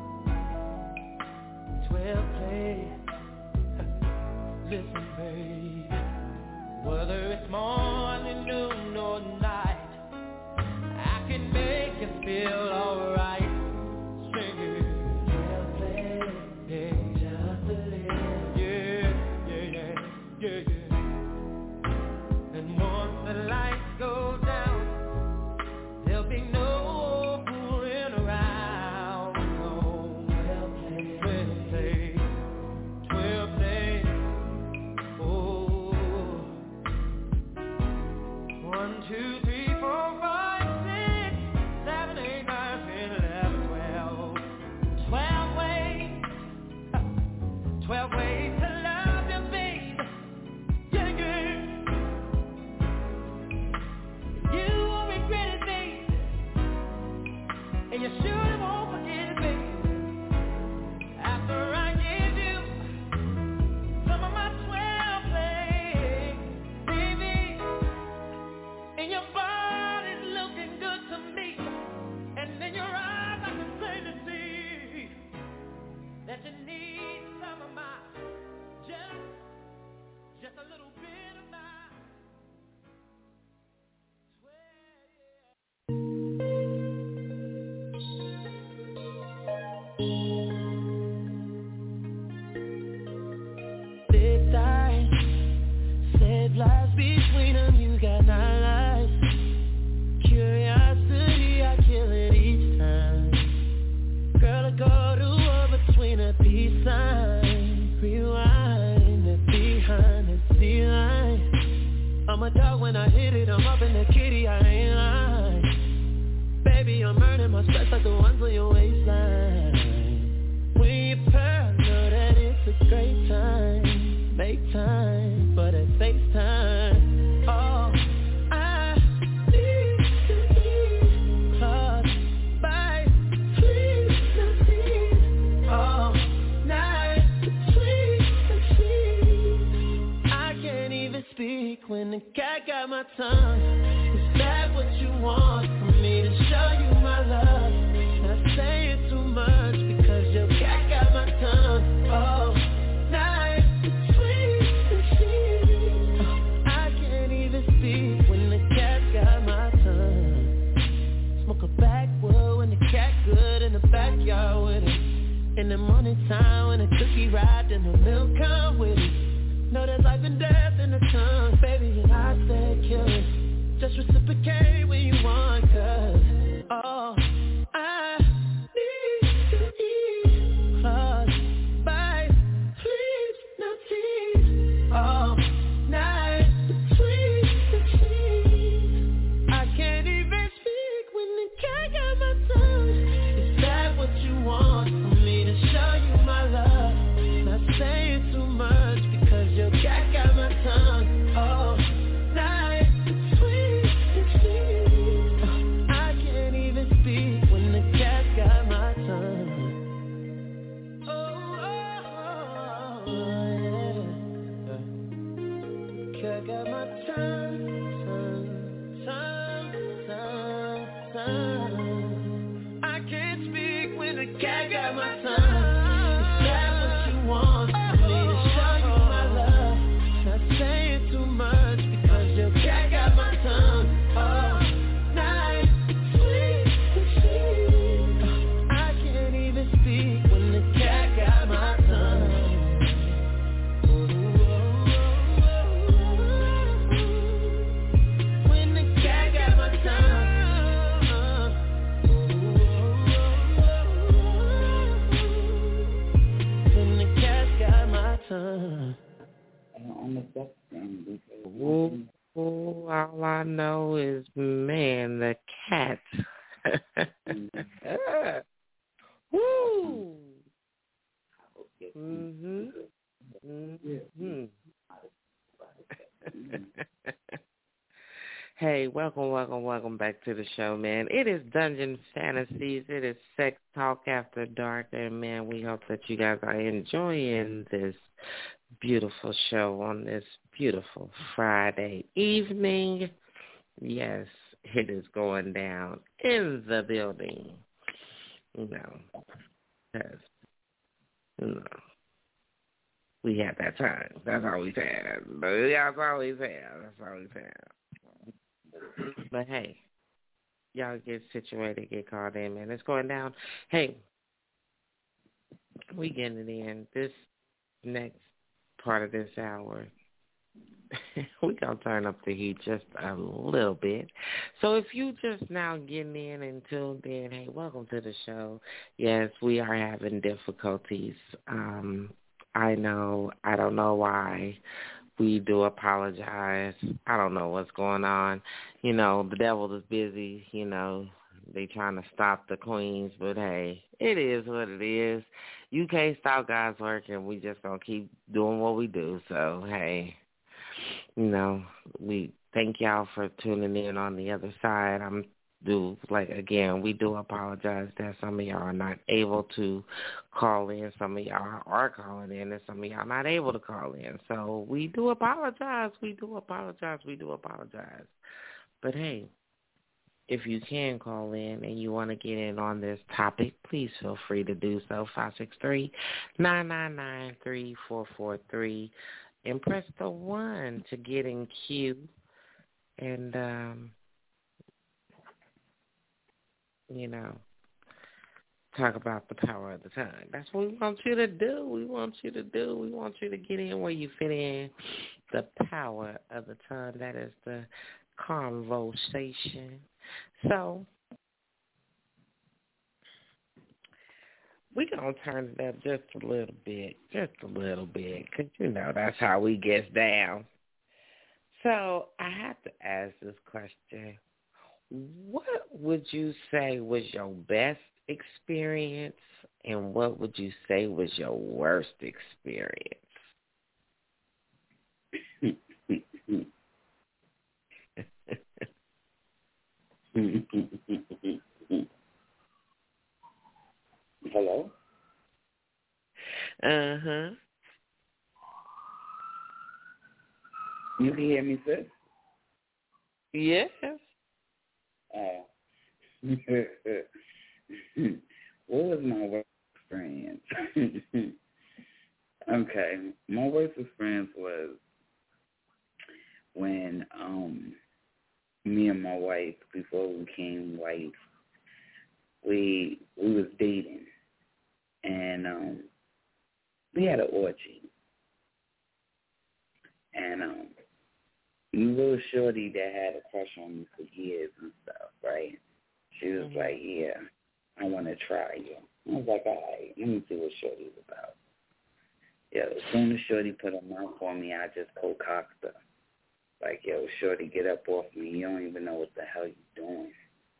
twelve play. Listen, babe, whether it's morning, noon, or night, I can make you feel alright. Sing it. Twelve play. Yeah, just a little. Yeah, yeah, yeah, yeah, yeah. And once the lights go down, there'll be no one make time for that FaceTime. Oh, I need to ease close by. Please, please. All night between the sheets. I can't even speak when the cat got my tongue. Is that what you want from me, to show you my love? Not saying too much because your cat got my tongue. Oh, night between the sheets. I can't even speak when the cat got my tongue. Smoke a backwood when the cat good in the backyard with it. In the morning time when the cookie ride and the milk come with it. Know there's life and death in the tongue, baby, and I said kill it. Just reciprocate when you want, cause oh, I need to ease close by. Please, no tease. All night between the sheets. I can't even speak when the cat got my tongue. Is that what you want from me, to show you my love? Not saying too much because your cat got my tongue. Oh, night between the sheets. I can't even speak when the cat got my tongue. Oh, oh, oh, yeah. Cat got my tongue, tongue, tongue, tongue, tongue. I can't speak when the cat got my tongue. Is that what you want from me, to show you my love? Not saying too much because your cat got my tongue. Oh, night between the sheets. I can't even speak when the cat got my tongue. When the cat got my tongue. When the cat got my tongue. And on the second, we say, Ooh, ooh, all I know is, man, the cat. Woo! Mhm. Mhm. Hey, welcome, welcome, welcome back to the show, man. It is Dungeon Fantasies. It is Sex Talk After Dark, and man, we hope that you guys are enjoying this beautiful show on this beautiful Friday evening. Yes, it is going down in the building. You know, 'cause, you know, we had that time. That's all we had. That's all we had. That's all we had. But hey, y'all get situated, get called in, man. It's going down. Hey, we getting it in. This next part of this hour, we gonna turn up the heat just a little bit. So if you just now getting in and tuned in, hey, welcome to the show. Yes, we are having difficulties. Um, I know. I don't know why. We do apologize. I don't know what's going on. You know, the devil is busy. You know, they trying to stop the queens, but hey, it is what it is. You can't stop God's work, and we just gonna keep doing what we do. So hey, you know, we thank y'all for tuning in on the other side. I'm do like again, we do apologize that some of y'all are not able to call in. Some of y'all are calling in, and some of y'all not able to call in. So we do apologize. We do apologize. We do apologize. But hey, if you can call in and you want to get in on this topic, please feel free to do so. five six three, nine nine nine, three four four three. And press the one to get in queue. And, um, you know, talk about the power of the tongue. That's what we want you to do. We want you to do. We want you to get in where you fit in. The power of the tongue. That is the conversation. So we're going to turn it up just a little bit, just a little bit, because, you know, that's how we get down. So I have to ask this question. What would you say was your best experience, and what would you say was your worst experience? Hello? Uh-huh. You can hear me, sis? Yes. Uh, what was my worst experience? Okay, my worst experience was when um me and my wife, before we became wife, we we was dating, and um we had an orgy, and um a little shorty that had a crush on me for years and stuff, right? She was mm-hmm. like, yeah, I want to try you. I was like, all right, let me see what shorty's about. Yeah, as soon as shorty put her mouth on me, I just co-cocked her. Like, yo, shorty, get up off me. You don't even know what the hell you're doing.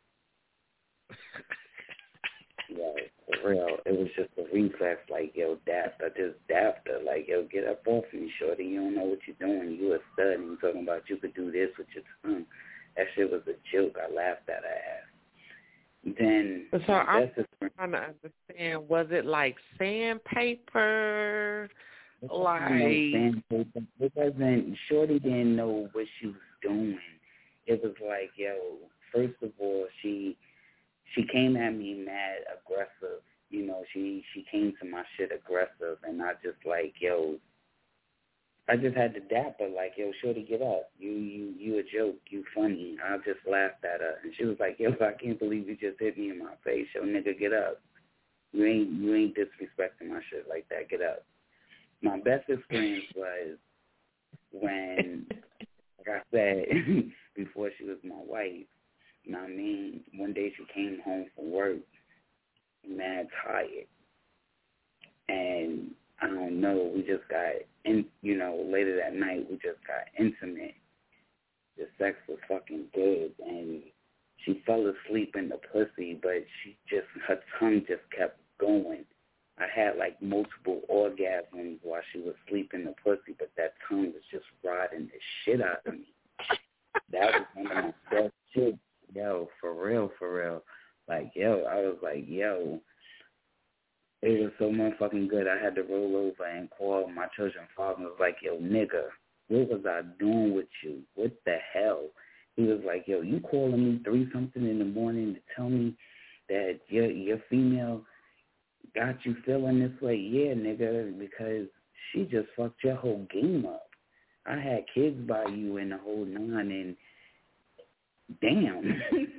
Yo, for real, it was just a reflex, like, yo, dapped. I just dapped her. Like, yo, get up off me, shorty. You don't know what you're doing. You a stud, and you talking about you could do this with your tongue. That shit was a joke. I laughed at her ass. Then, so I'm trying to understand, was it like sandpaper? Like, sandpaper. It wasn't, shorty didn't know what she was doing. It was like, yo, first of all, she she came at me mad aggressive. You know, she, she came to my shit aggressive, and I just like, yo, I just had to dap her, like, yo, shorty, get up. You, you, you a joke. You funny. I just laughed at her, and she was like, yo, I can't believe you just hit me in my face. Yo, nigga, get up. You ain't, you ain't disrespecting my shit like that. Get up. My best experience was when, like I said, before she was my wife, you know what I mean? One day she came home from work, mad tired, and I don't know, we just got, in, you know, later that night, we just got intimate. The sex was fucking good, and she fell asleep in the pussy, but she just, her tongue just kept going. I had, like, multiple orgasms while she was sleeping in the pussy, but that tongue was just riding the shit out of me. That was one of my best shit. Yo, for real, for real. Like, yo, I was like, yo, it was so motherfucking good. I had to roll over and call my children's father and was like, yo, nigga, what was I doing with you? What the hell? He was like, yo, you calling me three-something in the morning to tell me that your your female got you feeling this way? Yeah, nigga, because she just fucked your whole game up. I had kids by you in the whole nine, and damn.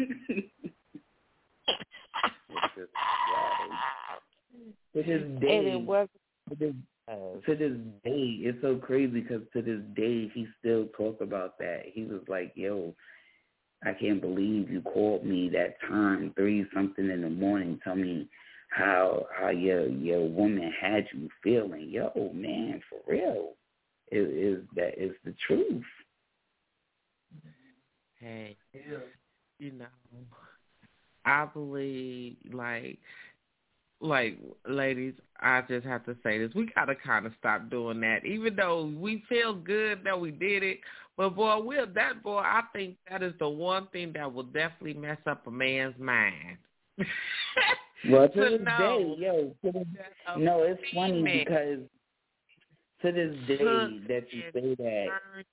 To this day, and it was to this, to this day, it's so crazy because to this day, he still talks about that. He was like, yo, I can't believe you called me that time, three something in the morning, tell me how how your your woman had you feeling. Yo, man, for real. It is that is the truth. Hey, you know, I believe, like, like, ladies, I just have to say this. We got to kind of stop doing that. Even though we feel good that we did it, but, boy, we'll, that, boy, I think that is the one thing that will definitely mess up a man's mind. Well, to this day, yo, to this, no, it's funny because to this day that you say that.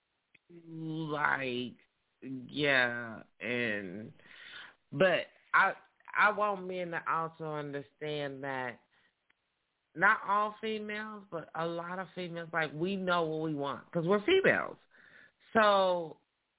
Like, yeah, and, but I, I want men to also understand that not all females, but a lot of females, like, we know what we want because we're females. So,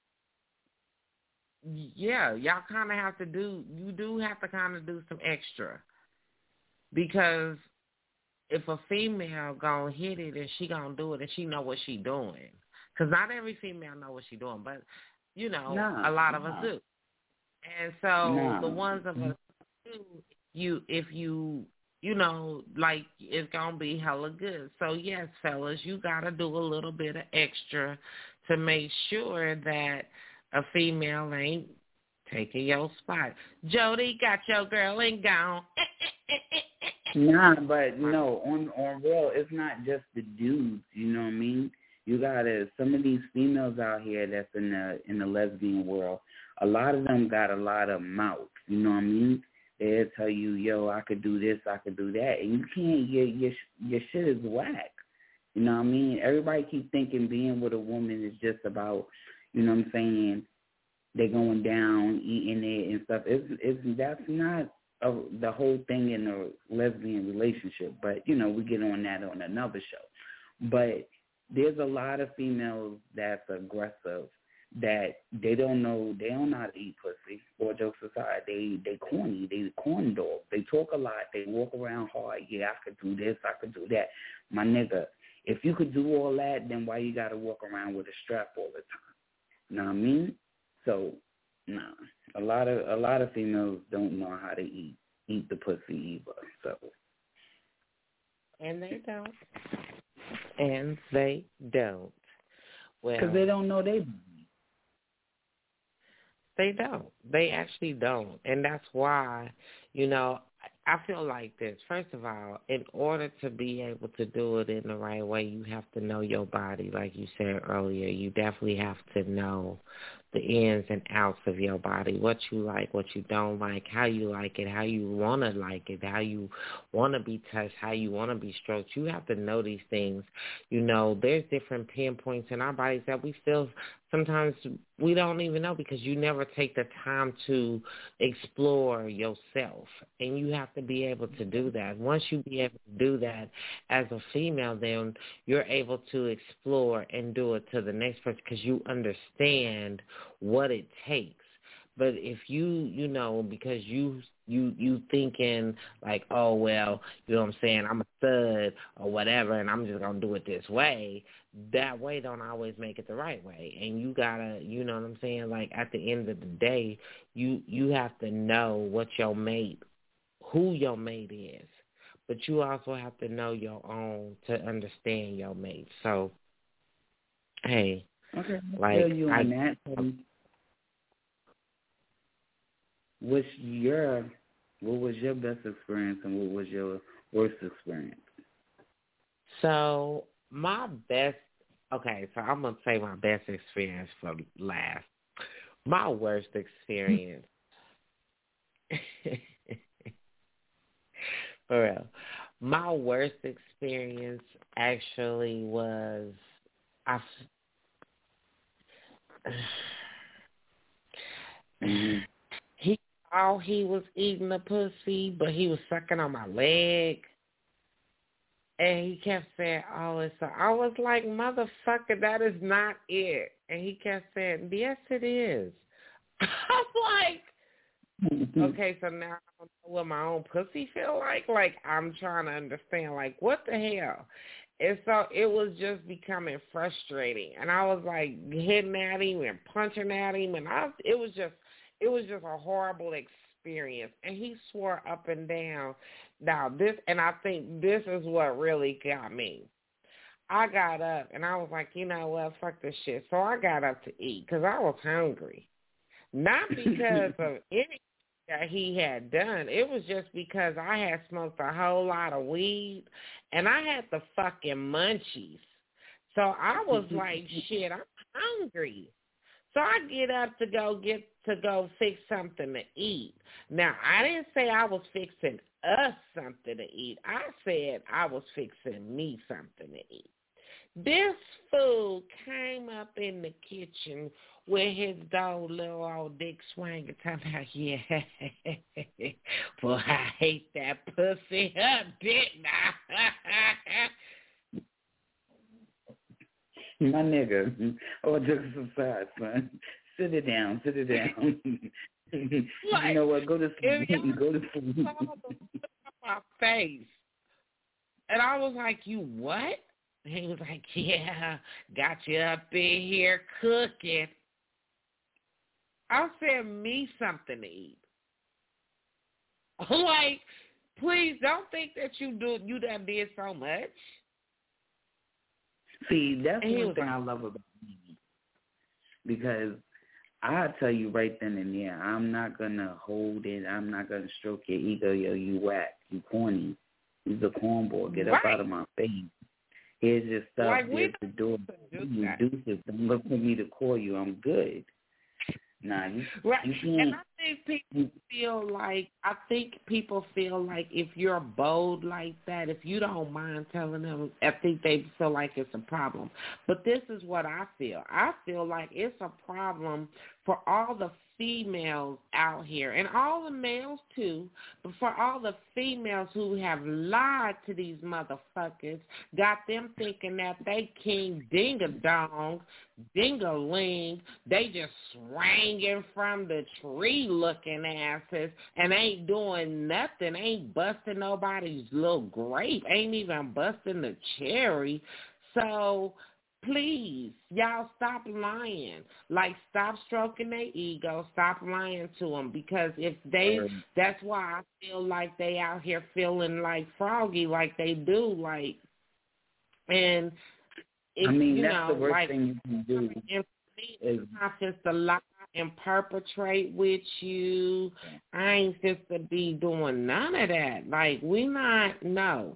yeah, y'all kind of have to do, you do have to kind of do some extra because if a female gonna hit it and she gonna do it and she know what she doing, because not every female know what she doing, but, you know, no, a lot of no. us do. And so no. the ones of us who do, you, if you, you know, like, it's going to be hella good. So, yes, fellas, you got to do a little bit of extra to make sure that a female ain't taking your spot. Jody got your girl and gone. Nah, but no, on on real, it's not just the dudes, you know what I mean? You gotta, some of these females out here that's in the in the lesbian world, a lot of them got a lot of mouth. You know what I mean? They'll tell you, yo, I could do this, I could do that, and you can't. Your your your shit is whack. You know what I mean? Everybody keep thinking being with a woman is just about, you know what I'm saying, they're going down, eating it and stuff. It's, it's, that's not a, the whole thing in a lesbian relationship. But, you know, we get on that on another show. But there's a lot of females that's aggressive that they don't know, they don't know how to eat pussy, or jokes aside, they, they corny, they corn dog. They talk a lot, they walk around hard, yeah, I could do this, I could do that. My nigga, if you could do all that, then why you got to walk around with a strap all the time? You know what I mean? So, nah, a lot of a lot of females don't know how to eat eat the pussy either. So, and they don't, and they don't. Well, because they don't know they. They don't. They actually don't, and that's why, you know, I feel like this. First of all, in order to be able to do it in the right way, you have to know your body. Like you said earlier, you definitely have to know the ins and outs of your body, what you like, what you don't like, how you like it, how you want to like it, how you want to be touched, how you want to be stroked. You have to know these things. You know, there's different pinpoints in our bodies that we still sometimes we don't even know because you never take the time to explore yourself, and you have to be able to do that. Once you be able to do that as a female, then you're able to explore and do it to the next person because you understand what it takes. But if you, you know, because you you you thinking like, oh, well, you know what I'm saying, I'm a stud or whatever, and I'm just going to do it this way, that way don't always make it the right way. And you got to, you know what I'm saying, like at the end of the day, you, you have to know what your mate, who your mate is. But you also have to know your own to understand your mate. So, hey, okay, like, I feel you I, on that. What's your, what was your best experience and what was your worst experience? So my best, okay, so I'm going to say my best experience for last. My worst experience, for real, my worst experience actually was, I, mm-hmm. he thought he was eating the pussy, but he was sucking on my leg. And he kept saying, oh, it's so. I was like, motherfucker, that is not it. And he kept saying, yes, it is. I'm like, okay, so now I don't know what my own pussy feel like. Like, I'm trying to understand, like, what the hell? And so it was just becoming frustrating. And I was, like, hitting at him and punching at him. And I, it was just, it was just a horrible experience. And he swore up and down. Now, this, and I think this is what really got me. I got up, and I was like, you know what, fuck this shit. So I got up to eat because I was hungry. Not because of anything that he had done. It was just because I had smoked a whole lot of weed, and I had the fucking munchies. So I was like, shit, I'm hungry. So I get up to go get to go fix something to eat. Now, I didn't say I was fixing us something to eat. I said I was fixing me something to eat. This fool came up in the kitchen with his dog, little old dick swinging, talking about, yeah, boy, I hate that pussy up, didn't I? My nigga, oh, jokes aside, son. Sit it down, sit it down. Like, you know what? Go to sleep. Go to sleep. My face, and I was like, "You what?" And he was like, "Yeah, got you up in here cooking." I said, "Me something to eat." Like, please don't think that you do you done did so much. See, that's and one thing I love about me, because I'll tell you right then and there, I'm not going to hold it. I'm not going to stroke your ego. Yo, you whack. You corny. He's a cornball. Get up right. out of my face. Here's your stuff. Like, Here's the door. You deuces. Don't look for me to call you. I'm good. Nah, you, right. you can't. And I think people feel like, I think people feel like if you're bold like that, if you don't mind telling them, I think they feel like it's a problem. But this is what I feel. I feel like it's a problem for all the females out here, and all the males too, but for all the females who have lied to these motherfuckers, got them thinking that they king ding-a-dong, ding-a-ling, they just swinging from the tree looking asses and ain't doing nothing, ain't busting nobody's little grape, ain't even busting the cherry. So please, y'all stop lying. Like, stop stroking their ego. Stop lying to them, because if they, that's why I feel like they out here feeling like froggy, like they do, like, and if, I mean, you that's know, the worst like, thing you can do. If it's not just to lie and perpetrate with you, I ain't just to be doing none of that. Like, we not, no,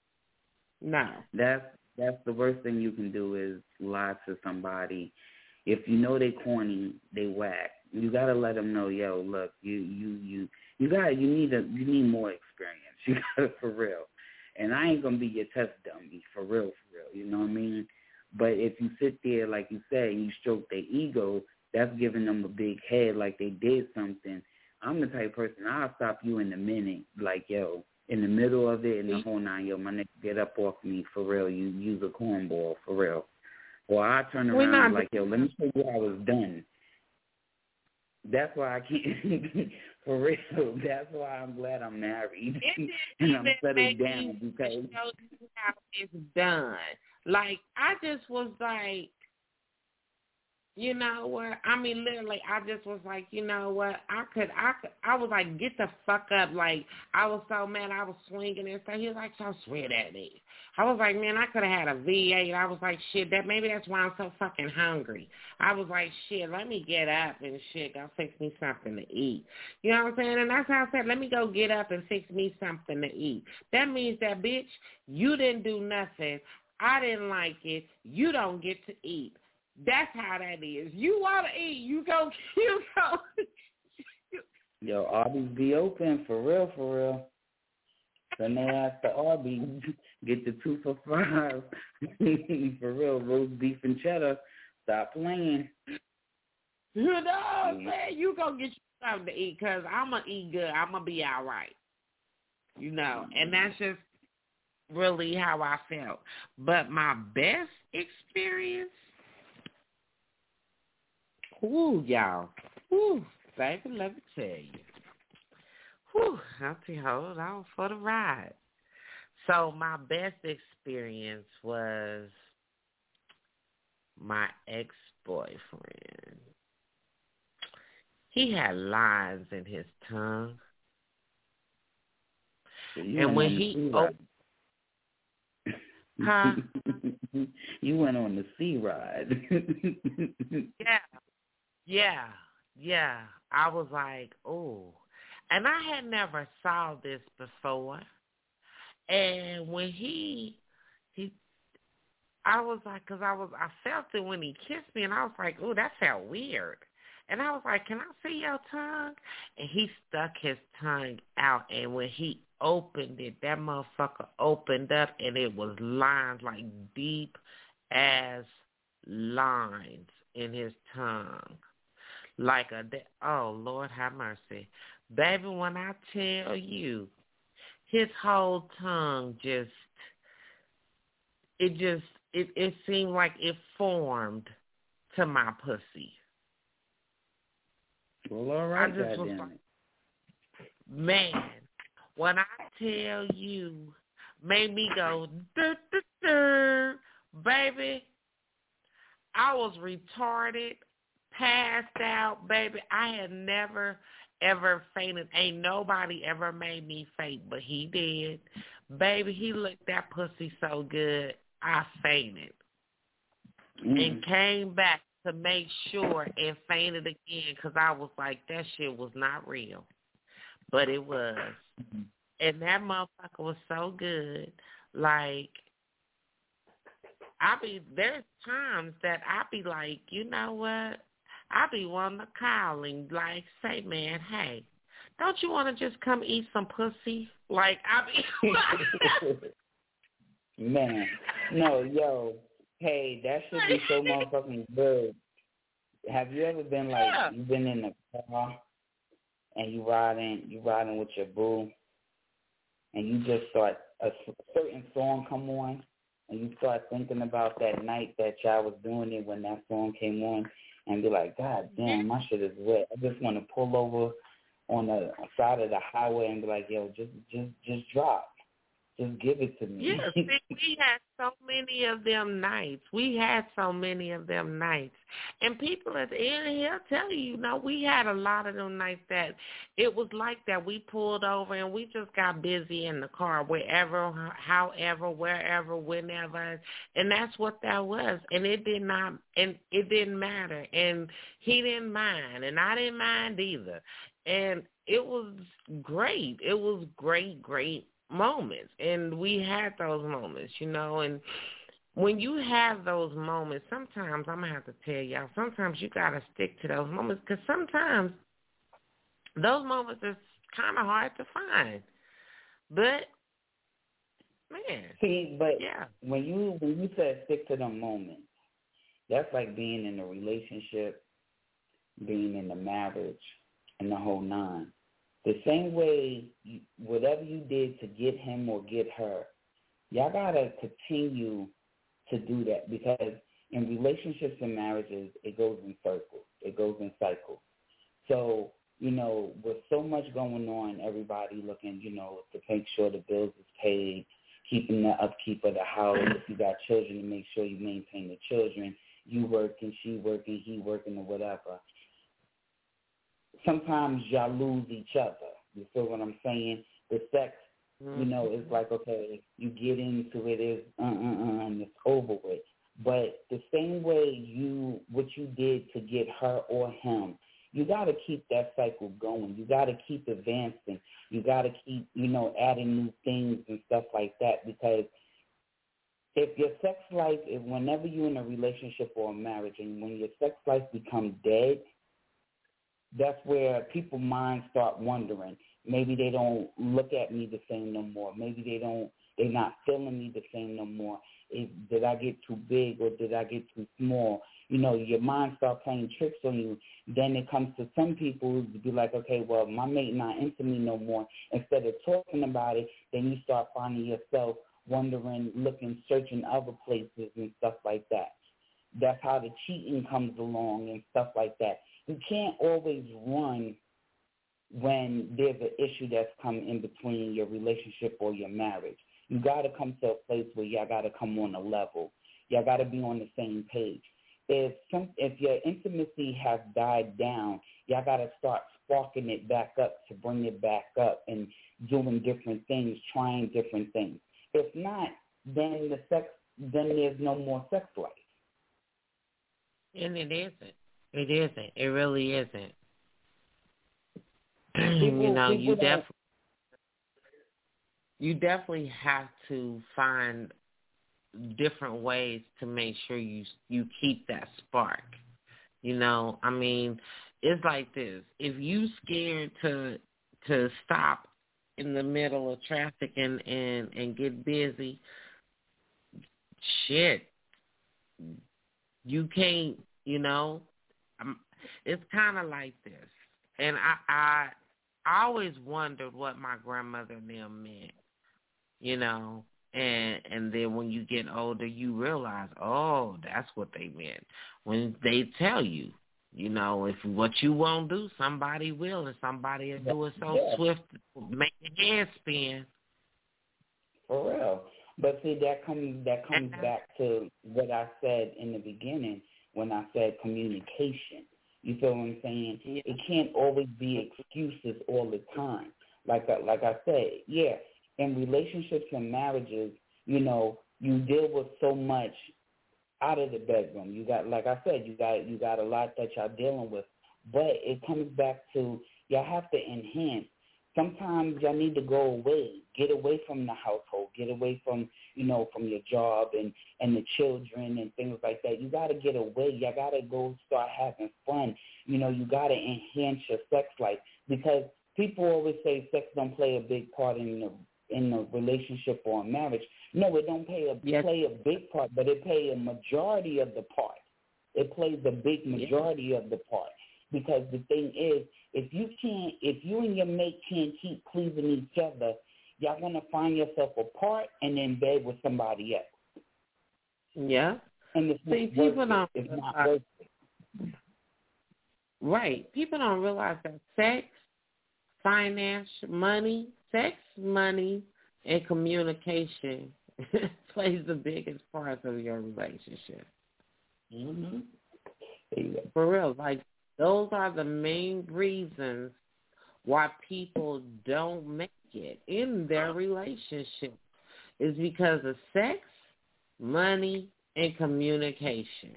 no. That's That's the worst thing you can do is lie to somebody. If you know they corny, they whack. You gotta let them know, yo, look, you you you you got you need a you need more experience. You gotta for real. And I ain't gonna be your test dummy for real, for real. You know what I mean? But if you sit there like you said and you stroke their ego, that's giving them a big head like they did something. I'm the type of person, I'll stop you in a minute. Like, yo, in the middle of it, in the whole nine, yo, my nigga, get up off me, for real. You use a cornball, for real. Or I turn around and like, yo, let me show you how it's done. That's why I can't, for real, that's why I'm glad I'm married and I'm settled down, because show you how it's done. Like, I just was like, you know what? I mean, literally, I just was like, you know what? I could, I could, I was like, get the fuck up. Like, I was so mad. I was swinging and stuff. He was like, so sweet at me. I was like, man, I could have had a V eight. I was like, shit, that maybe that's why I'm so fucking hungry. I was like, shit, let me get up and shit, go fix me something to eat. You know what I'm saying? And that's how I said, let me go get up and fix me something to eat. That means that, bitch, you didn't do nothing. I didn't like it. You don't get to eat. That's how that is. You want to eat, you go, you go. Yo, Arby's be open, for real, for real. Then they ask the Arby's, get the two for five. For real, roast beef and cheddar. Stop playing. You know what I'm saying? You go get you something to eat, because I'm going to eat good. I'm going to be all right. You know, and that's just really how I felt. But my best experience, ooh, y'all. Ooh, baby, let me tell you. Whew, I'll tell you, hold on for the ride. So my best experience was my ex-boyfriend. He had lines in his tongue. So and when he opened, huh? You went on the sea ride. Yeah, yeah, yeah. I was like, oh. And I had never saw this before. And when he, he, I was like, because I was, I felt it when he kissed me, and I was like, oh, that felt weird. And I was like, can I see your tongue? And he stuck his tongue out, and when he opened it, that motherfucker opened up, and it was lines, like deep as lines in his tongue. Like a, oh, Lord have mercy. Baby, when I tell you, his whole tongue just, it just, it, it seemed like it formed to my pussy. Well, all right, I just was like, man, when I tell you, made me go, dur, dur, dur, baby, I was retarded, passed out, baby. I had never, ever fainted. Ain't nobody ever made me faint, but he did. Baby, he licked that pussy so good, I fainted. Mm. And came back to make sure and fainted again, because I was like, that shit was not real. But it was. And that motherfucker was so good. Like, I be there's times that I be like, you know what? I be wanting to call and like say, man, hey, don't you want to just come eat some pussy? Like I be. Man, no, yo, hey, that should be so motherfucking good. Have you ever been like Yeah. you've been in a car and you riding you riding with your boo and you just start a certain song come on and you start thinking about that night that y'all was doing it when that song came on and be like, God damn, my shit is wet. I just want to pull over on the side of the highway and be like, yo, just just just drop. Just give it to me. Yeah, see, we had so many of them nights. We had so many of them nights. And people at the end here tell you, you know, we had a lot of them nights that it was like that. We pulled over and we just got busy in the car, wherever, however, wherever, whenever. And that's what that was. And it did not, and it didn't matter. And he didn't mind, and I didn't mind either. And it was great. It was great, great moments, and we had those moments, you know, and when you have those moments, sometimes I'm going to have to tell y'all, sometimes you got to stick to those moments because sometimes those moments are kind of hard to find, but, man. See, but yeah. when you when you said stick to them moments, that's like being in a relationship, being in a marriage, and the whole nine. The same way, you, whatever you did to get him or get her, y'all got to continue to do that because in relationships and marriages, it goes in circles. It goes in cycles. So, you know, with so much going on, everybody looking, you know, to make sure the bills is paid, keeping the upkeep of the house. If you got children, to make sure you maintain the children. You working, she working, he working, or whatever. Sometimes y'all lose each other. You feel what I'm saying? The sex, you know, it's like, okay, you get into it, it's uh-uh-uh, and it's over with. But the same way you, what you did to get her or him, you got to keep that cycle going. You got to keep advancing. You got to keep, you know, adding new things and stuff like that because if your sex life, if whenever you're in a relationship or a marriage and when your sex life becomes dead, that's where people's minds start wondering. Maybe they don't look at me the same no more. Maybe they don't, they're not feeling me the same no more. Is, did I get too big or did I get too small? You know, your mind start playing tricks on you. Then it comes to some people to be like, okay, well, my mate not into me no more. Instead of talking about it, then you start finding yourself wondering, looking, searching other places and stuff like that. That's how the cheating comes along and stuff like that. You can't always run when there's an issue that's come in between your relationship or your marriage. You got to come to a place where y'all got to come on a level. Y'all got to be on the same page. If some, if your intimacy has died down, y'all got to start sparking it back up to bring it back up and doing different things, trying different things. If not, then the sex, then there's no more sex life. And it isn't. It isn't. It really isn't. People, you know, you don't... definitely you definitely have to find different ways to make sure you you keep that spark. You know, I mean, it's like this. If you scared to to stop in the middle of traffic and, and, and get busy, shit, you can't, you know, um, it's kind of like this. And I, I I always wondered what my grandmother and them meant, you know, and and then when you get older, you realize, oh, that's what they meant. When they tell you, you know, if what you won't do, somebody will, and somebody will do it so yeah. swift, make your head spin. For real. But see, that comes that comes back to what I said in the beginning when I said communication. You feel what I'm saying? Yeah. It can't always be excuses all the time. Like I, like I said, yeah, in relationships and marriages, you know, you deal with so much out of the bedroom. You got, like I said, you got you got a lot that y'all dealing with. But it comes back to y'all have to enhance sometimes y'all need to go away, get away from the household, get away from, you know, from your job and, and the children and things like that. You got to get away. You got to go start having fun. You know, you got to enhance your sex life, because people always say sex don't play a big part in the in the relationship or a marriage. No, it don't play a, yes. play a big part, but it play a majority of the part. It plays a big majority yes. of the part. Because the thing is, if you can't, if you and your mate can't keep pleasing each other, y'all gonna find yourself apart and in bed with somebody else. Yeah. And it's See, not people worth don't. It. It's not worth it. Right. People don't realize that sex, finance, money, sex, money, and communication plays the biggest part of your relationship. Mm-hmm. For real, like. Those are the main reasons why people don't make it in their relationship, is because of sex, money, and communication.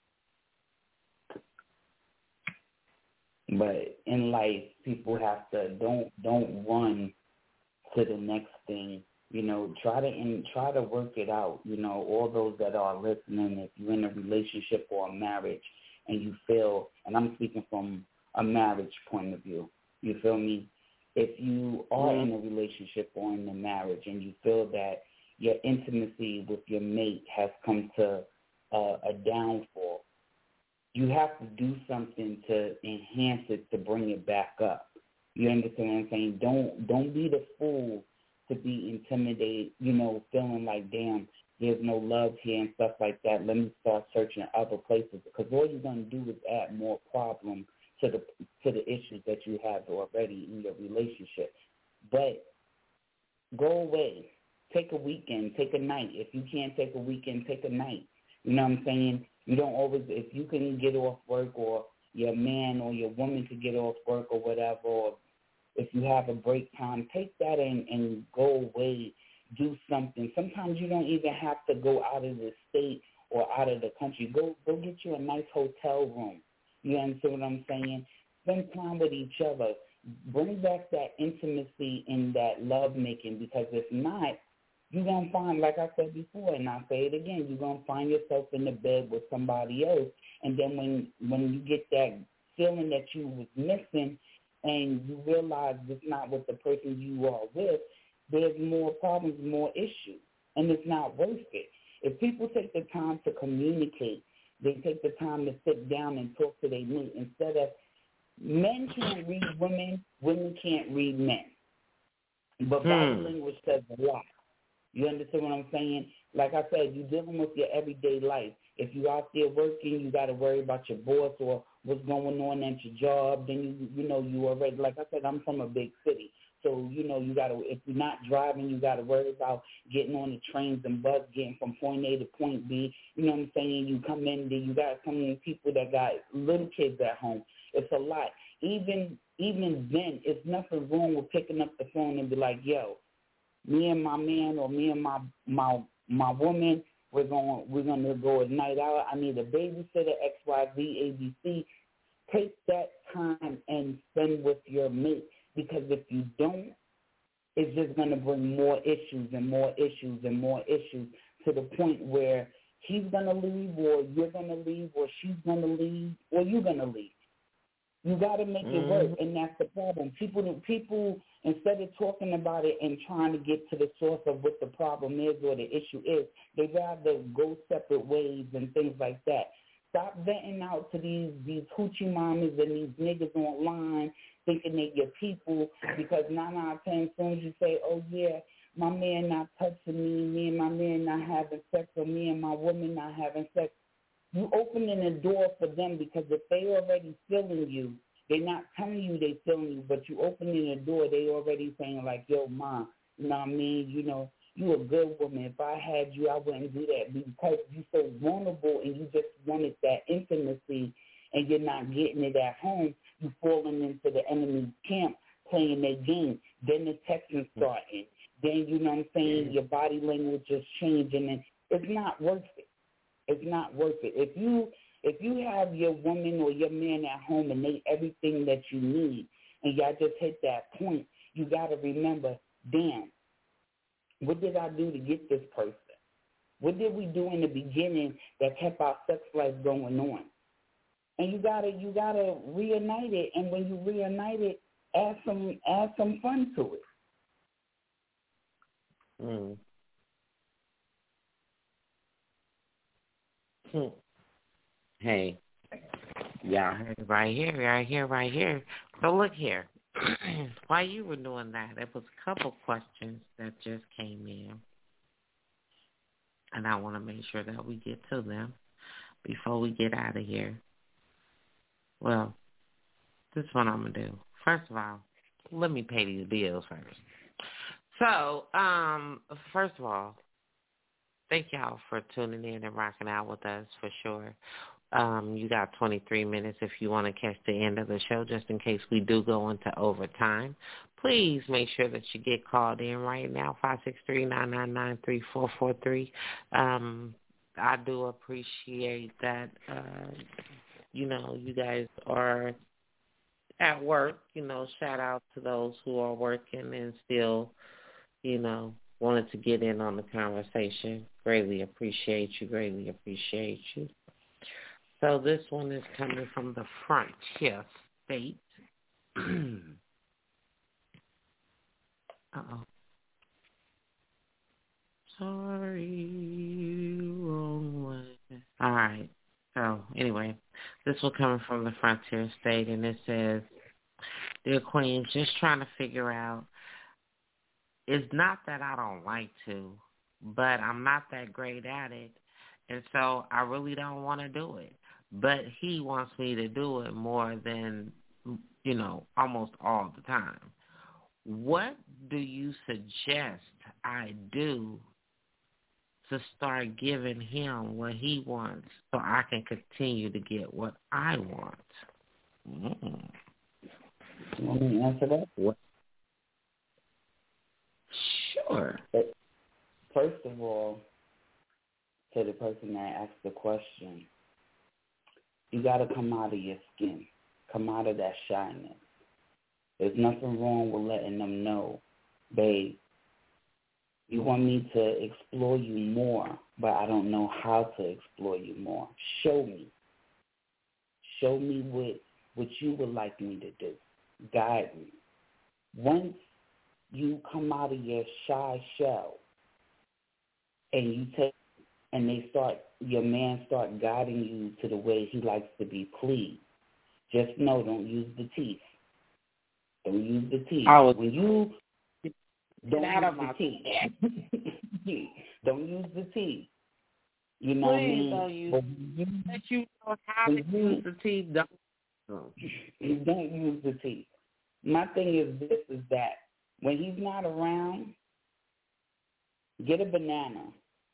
But in life, people have to don't don't run to the next thing. You know, try to and try to work it out. You know, all those that are listening, if you're in a relationship or a marriage, and you feel, and I'm speaking from a marriage point of view, you feel me? If you are mm-hmm. in a relationship or in a marriage and you feel that your intimacy with your mate has come to uh, a downfall, you have to do something to enhance it, to bring it back up. You understand what I'm saying? Don't don't be the fool to be intimidated, you know, feeling like, damn, there's no love here and stuff like that. Let me start searching other places, because all you're going to do is add more problems to the to the issues that you have already in your relationship. But go away. Take a weekend. Take a night. If you can't take a weekend, take a night. You know what I'm saying? You don't always, if you can get off work, or your man or your woman to get off work or whatever, or if you have a break time, take that and, and go away. Do something. Sometimes you don't even have to go out of the state or out of the country. Go go get you a nice hotel room. You understand what I'm saying? Spend time with each other. Bring back that intimacy and that love making, because if not, you're going to find, like I said before, and I'll say it again, you're going to find yourself in the bed with somebody else. And then when, when you get that feeling that you was missing and you realize it's not with the person you are with, there's more problems, more issues, and it's not worth it. If people take the time to communicate, they take the time to sit down and talk to their mate, instead of, men can't read women, women can't read men. But hmm. body language says a lot. You understand what I'm saying? Like I said, you're dealing with your everyday life. If you're out there working, you got to worry about your boss or what's going on at your job. Then, you you know, you already, like I said, I'm from a big city. So, you know, you got to, if you're not driving, you got to worry about getting on the trains and bus, getting from point A to point B. You know what I'm saying? You come in, then you got some people that got little kids at home. It's a lot. Even even then, it's nothing wrong with picking up the phone and be like, yo, me and my man or me and my my my woman, we're going we're going to go a night out. I need a babysitter, X, Y, Z, A, B, C. Take that time and spend with your mate. Because if you don't, it's just going to bring more issues and more issues and more issues to the point where he's going to leave, or you're going to leave, or she's going to leave, or you're going to leave. You got to make mm-hmm. it work, and that's the problem. People, people, instead of talking about it and trying to get to the source of what the problem is or the issue is, they rather go separate ways and things like that. Stop venting out to these these hoochie mamas and these niggas online thinking they're your people, because nine out of ten, as soon as you say, oh, yeah, my man not touching me, me and my man not having sex, or me and my woman not having sex, you opening the door for them, because if they already feeling you, they're not telling you they feeling you, but you opening the door, they already saying like, yo, ma, you know what I mean, you know, you a good woman. If I had you, I wouldn't do that, because you're so vulnerable and you just wanted that intimacy and you're not getting it at home. You falling into the enemy's camp playing their game. Then the texting starting. Then, you know what I'm saying, your body language is changing, and it's not worth it. It's not worth it. If you if you have your woman or your man at home and they everything that you need, and y'all just hit that point, you got to remember, damn, what did I do to get this person? What did we do in the beginning that kept our sex life going on? And you gotta you gotta reunite it, and when you reunite it, add some add some fun to it. Mm. Hmm. Hey, y'all heard it right here, right here, right here. So look here. While you were doing that, there was a couple questions that just came in, and I want to make sure that we get to them before we get out of here. Well, this is what I'm going to do. First of all, let me pay these bills first. So, um, first of all, thank y'all for tuning in and rocking out with us for sure. Um, you got twenty-three minutes if you want to catch the end of the show, just in case we do go into overtime. Please make sure that you get called in right now, five six three, nine nine nine, three four four three. Um, I do appreciate that, uh, you know, you guys are at work. You know, shout out to those who are working and still, you know, wanted to get in on the conversation. Greatly appreciate you, greatly appreciate you. So this one is coming from the Frontier State. Uh-oh. Sorry, wrong way. All right. So anyway, this one coming from the Frontier State, and it says, Dear Queen, just trying to figure out, it's not that I don't like to, but I'm not that great at it, and so I really don't want to do it. But he wants me to do it more than, you know, almost all the time. What do you suggest I do to start giving him what he wants so I can continue to get what I want? Mm. You want me to answer that? What? Sure. First of all, to the person that asked the question, you got to come out of your skin. Come out of that shyness. There's nothing wrong with letting them know, babe, you want me to explore you more, but I don't know how to explore you more. Show me. Show me what, what you would like me to do. Guide me. Once you come out of your shy shell and you take and they start, your man start guiding you to the way he likes to be pleased, just know, don't use the teeth. Don't use the teeth. I was, when you don't get out use of my the teeth. Don't use the teeth. You know Please what I mean? don't use but you, let you know how to you, use the teeth. Don't. You don't use the teeth. My thing is this, is that when he's not around, get a banana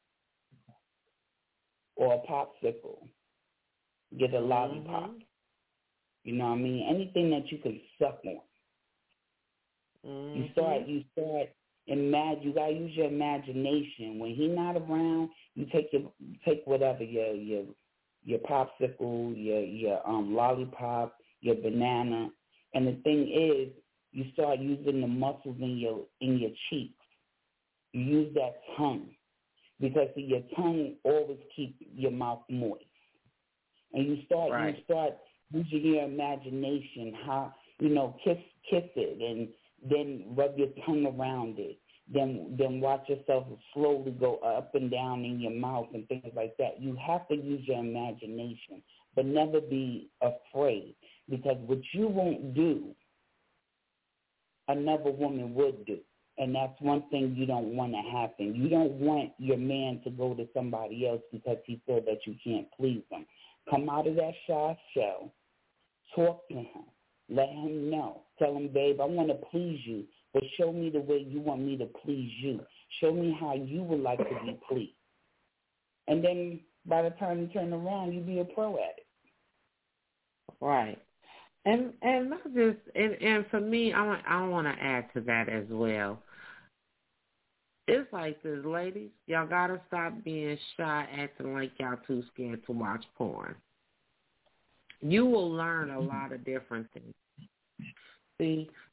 or a popsicle. Get a lollipop. Mm-hmm. You know what I mean? Anything that you can suck on. Mm-hmm. You start, you start, imagine, you gotta use your imagination. When he's not around, you take your, take whatever, your, your, your popsicle, your, your um lollipop, your banana, and the thing is, you start using the muscles in your, in your cheeks. You use that tongue, because your tongue always keeps your mouth moist. And you start, right. you start using your imagination, how, you know, kiss, kiss it, and then rub your tongue around it. Then then watch yourself slowly go up and down in your mouth and things like that. You have to use your imagination, but never be afraid, because what you won't do, another woman would do. And that's one thing you don't want to happen. You don't want your man to go to somebody else because he feel that you can't please him. Come out of that shy shell. Talk to him. Let him know. Tell him, babe, I want to please you, but show me the way you want me to please you. Show me how you would like to be pleased. And then by the time you turn around, you be a pro at it. Right. And and not just, and, and for me, I want, I want to add to that as well. It's like this, ladies, y'all got to stop being shy, acting like y'all too scared to watch porn. You will learn a lot of different things. See,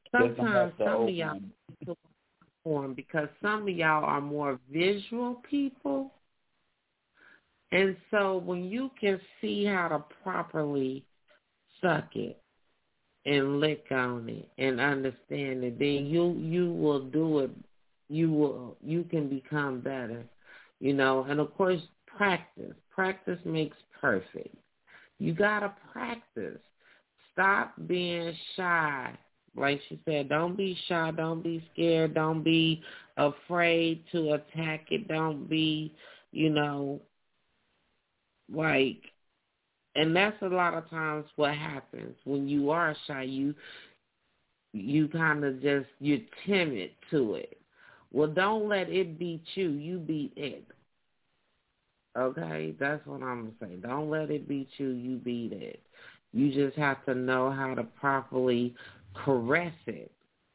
sometimes the some of y'all perform because some of y'all are more visual people. And so when you can see how to properly suck it and lick on it and understand it, then you you will do it. You will you can become better, you know. And of course, practice. Practice makes perfect. You gotta practice. Stop being shy. Like she said, don't be shy. Don't be scared. Don't be afraid to attack it. Don't be, you know, like. And that's a lot of times what happens when you are shy. You you kind of just, you're timid to it. Well, don't let it beat you. You beat it. Okay? That's what I'm going to say. Don't let it beat you. You beat it. You just have to know how to properly caress it.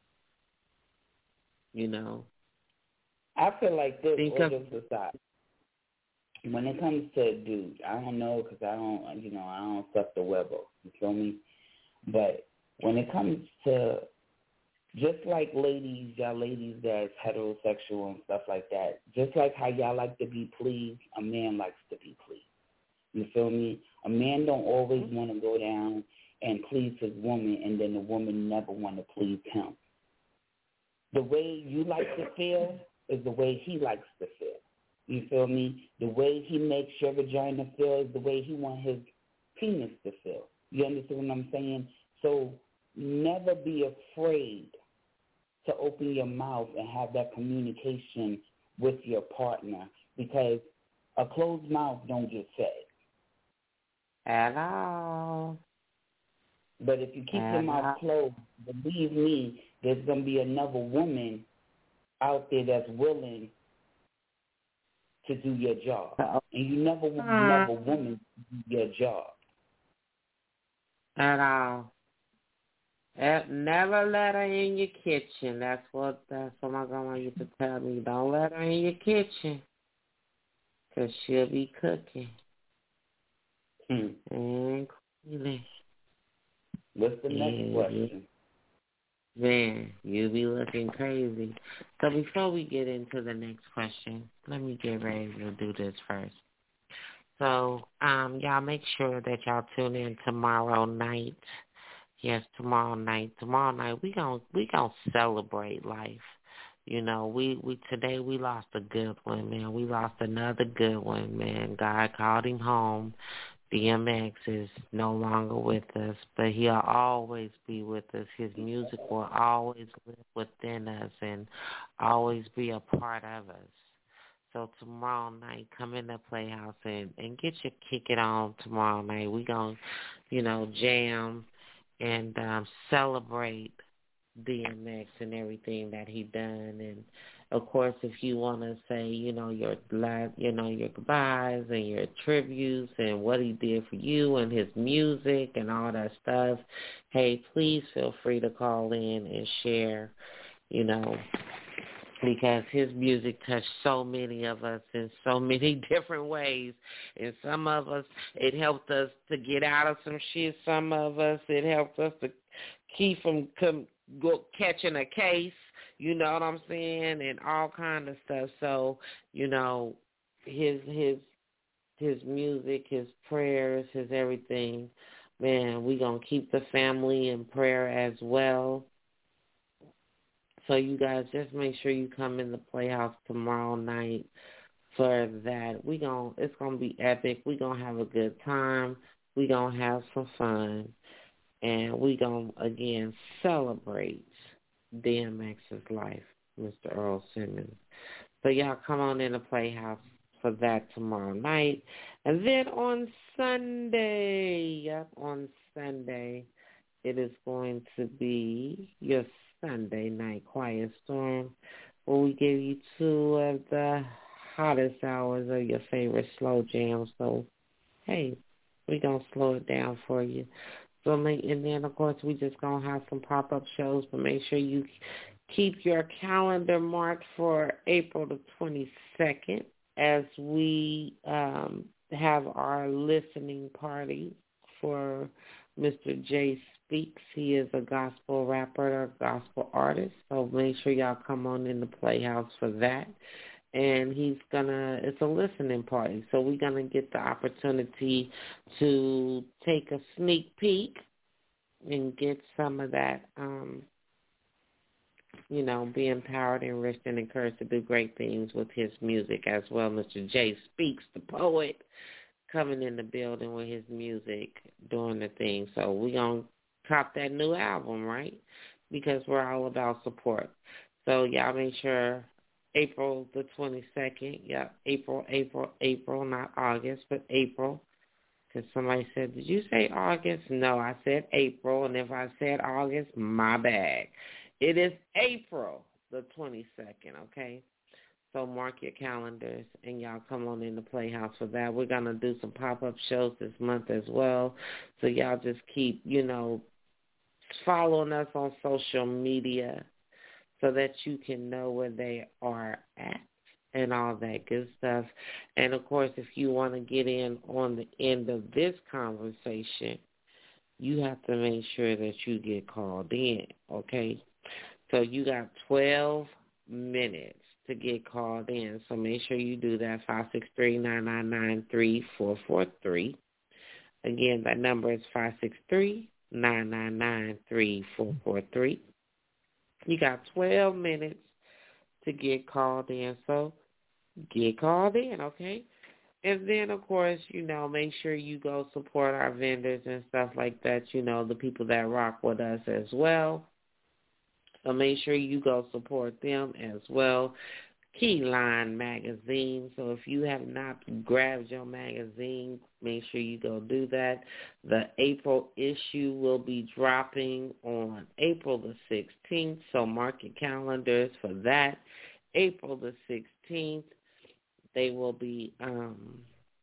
You know? I feel like this, because, or just aside. When it comes to dudes, I don't know because I don't, you know, I don't suck the Webo. You feel me? But when it comes to just like ladies, y'all ladies that's heterosexual and stuff like that, just like how y'all like to be pleased, a man likes to be pleased. You feel me? A man don't always want to go down and please his woman, and then the woman never want to please him. The way you like to feel is the way he likes to feel. You feel me? The way he makes your vagina feel is the way he wants his penis to feel. You understand what I'm saying? So never be afraid to open your mouth and have that communication with your partner, because a closed mouth don't get fed. At all. But if you keep At your mouth all. closed, believe me, there's going to be another woman out there that's willing to do your job. And you never want another woman to do your job. At all. Uh, never let her in your kitchen. That's what that's what my grandma used to tell me. Don't let her in your kitchen, because she'll be cooking. Hmm. And cleaning. What's the next yeah, question? Man, you'll be looking crazy. So before we get into the next question, let me get ready to do this first. So, um, y'all make sure that y'all tune in tomorrow night. Yes, tomorrow night. Tomorrow night we gon' we gonna celebrate life. You know, we, we today we lost a good one, man. We lost another good one, man. God called him home. D M X is no longer with us, but he'll always be with us. His music will always live within us and always be a part of us. So tomorrow night, come in the Playhouse and, and get your kick it on tomorrow night. We gonna, you know, jam and um, celebrate D M X and everything that he done. And of course, if you want to say, you know, your you know your goodbyes and your tributes and what he did for you and his music and all that stuff, hey, please feel free to call in and share, you know, because his music touched so many of us in so many different ways. And some of us, it helped us to get out of some shit. Some of us, it helped us to keep from come, go, catching a case, you know what I'm saying, and all kind of stuff. So, you know, his his his music, his prayers, his everything, man, we going to keep the family in prayer as well. So you guys just make sure you come in the Playhouse tomorrow night for that. We gon' it's gonna be epic. We gonna have a good time. We gonna have some fun, and we gonna again celebrate D M X's life, Mister Earl Simmons. So y'all come on in the Playhouse for that tomorrow night, and then on Sunday, yep, on Sunday, it is going to be your Sunday Night Quiet Storm, where we give you two of the hottest hours of your favorite slow jams. So, hey, we're going to slow it down for you. So, and then, of course, we just going to have some pop-up shows, but make sure you keep your calendar marked for April the twenty-second as we um, have our listening party for Mister J Speaks. He is a gospel rapper, a gospel artist. So make sure y'all come on in the Playhouse for that. And he's gonna, it's a listening party. So we're gonna get the opportunity to take a sneak peek and get some of that, um, you know, be empowered, enriched, and encouraged to do great things with his music as well. Mister J Speaks, the poet, coming in the building with his music, doing the thing. So we're going to cop that new album, right? Because we're all about support. So y'all make sure April the twenty-second, yep, April, April, April, not August, but April. Because somebody said, did you say August? No, I said April. And if I said August, my bad. It is April the twenty-second, okay? So mark your calendars, and y'all come on in the Playhouse for that. We're going to do some pop-up shows this month as well. So y'all just keep, you know, following us on social media so that you can know where they are at and all that good stuff. And, of course, if you want to get in on the end of this conversation, you have to make sure that you get called in, okay? So you got twelve minutes to get called in. So make sure you do that, five six three, nine nine nine, three four four three. Again, that number is five six three, nine nine nine, three four four three. You got twelve minutes to get called in. So get called in, okay? And then, of course, you know, make sure you go support our vendors and stuff like that, you know, the people that rock with us as well. So make sure you go support them as well. Keyline Magazine. So if you have not grabbed your magazine, make sure you go do that. The April issue will be dropping on April the sixteenth. So mark your calendars for that. April the sixteenth, they will be, um,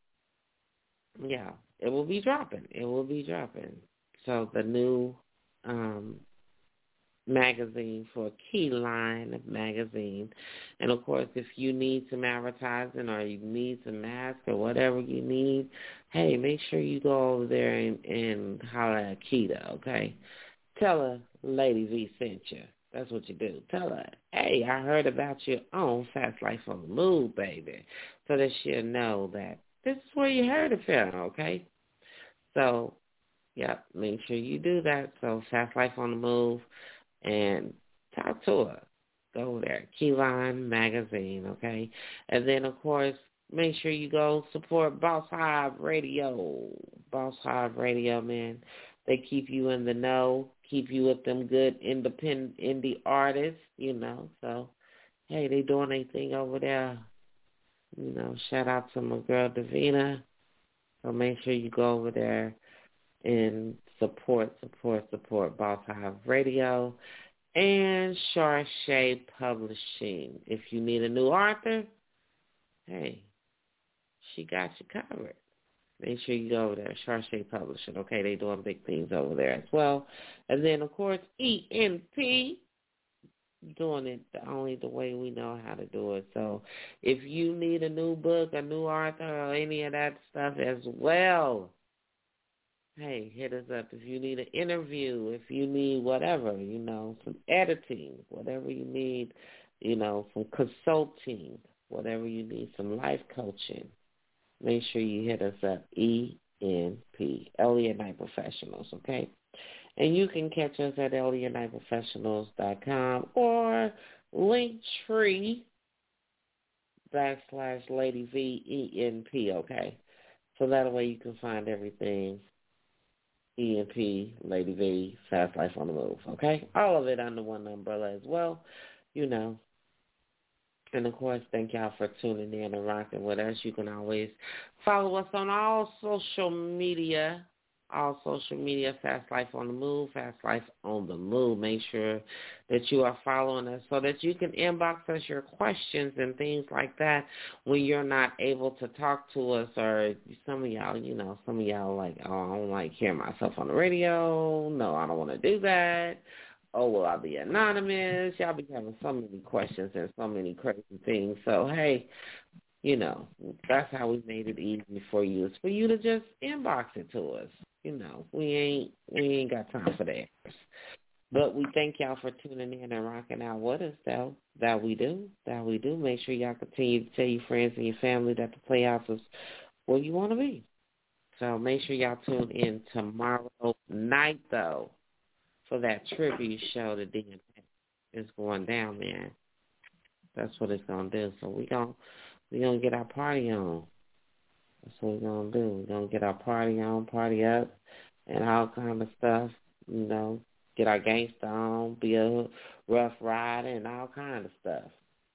yeah, it will be dropping. It will be dropping. So the new um magazine for Keyline Magazine. And, of course, if you need some advertising or you need some masks or whatever you need, hey, make sure you go over there and, and holler at Keita, okay? Tell her Lady V sent you. That's what you do. Tell her, hey, I heard about your own Fast Life on the Move, baby, so that she'll know that this is where you heard it from, okay? So, yep, make sure you do that. So Fast Life on the Move. And talk to her. Go there, Keyline Magazine, okay? And then, of course, make sure you go support Boss Hive Radio. Boss Hive Radio, man. They keep you in the know, keep you with them good independent indie artists, you know. So, hey, they doing their thing over there. You know, shout out to my girl, Davina. So make sure you go over there and support, support, support Boss Hive Radio and Charche Publishing. If you need a new author, hey, she got you covered. Make sure you go over there, Charche Publishing. Okay, they doing big things over there as well. And then, of course, E N P, doing it the, only the way we know how to do it. So if you need a new book, a new author, or any of that stuff as well, hey, hit us up. If you need an interview, if you need whatever, you know, some editing, whatever you need, you know, some consulting, whatever you need, some life coaching, make sure you hit us up, E N P, Elliott Knight Professionals, okay? And you can catch us at elliott knight professionals dot com or Linktree backslash Lady V E N P, okay? So that way you can find everything. E N P, Lady V, Fast Life on the Move, okay? All of it under one umbrella as well, you know. And, of course, thank y'all for tuning in and rocking with us. You can always follow us on all social media, all social media, Fast Life on the Move, Fast Life on the Move. Make sure that you are following us so that you can inbox us your questions and things like that when you're not able to talk to us, or some of y'all, you know, some of y'all like, oh, I don't like hearing myself on the radio. No, I don't want to do that. Oh, will I be anonymous? Y'all be having so many questions and so many crazy things. So, hey, you know, that's how we made it easy for you. It's for you to just inbox it to us. You know, we ain't we ain't got time for that. But we thank y'all for tuning in and rocking out with us, though. That we do. That we do. Make sure y'all continue to tell your friends and your family that the playoffs is where you want to be. So make sure y'all tune in tomorrow night, though, for that tribute show that D N A is going down, man. That's what it's going to do. So we gon' we gonna get our party on. That's what we're going to do. We're going to get our party on, party up, and all kind of stuff, you know, get our gangsta on, be a rough rider, and all kind of stuff.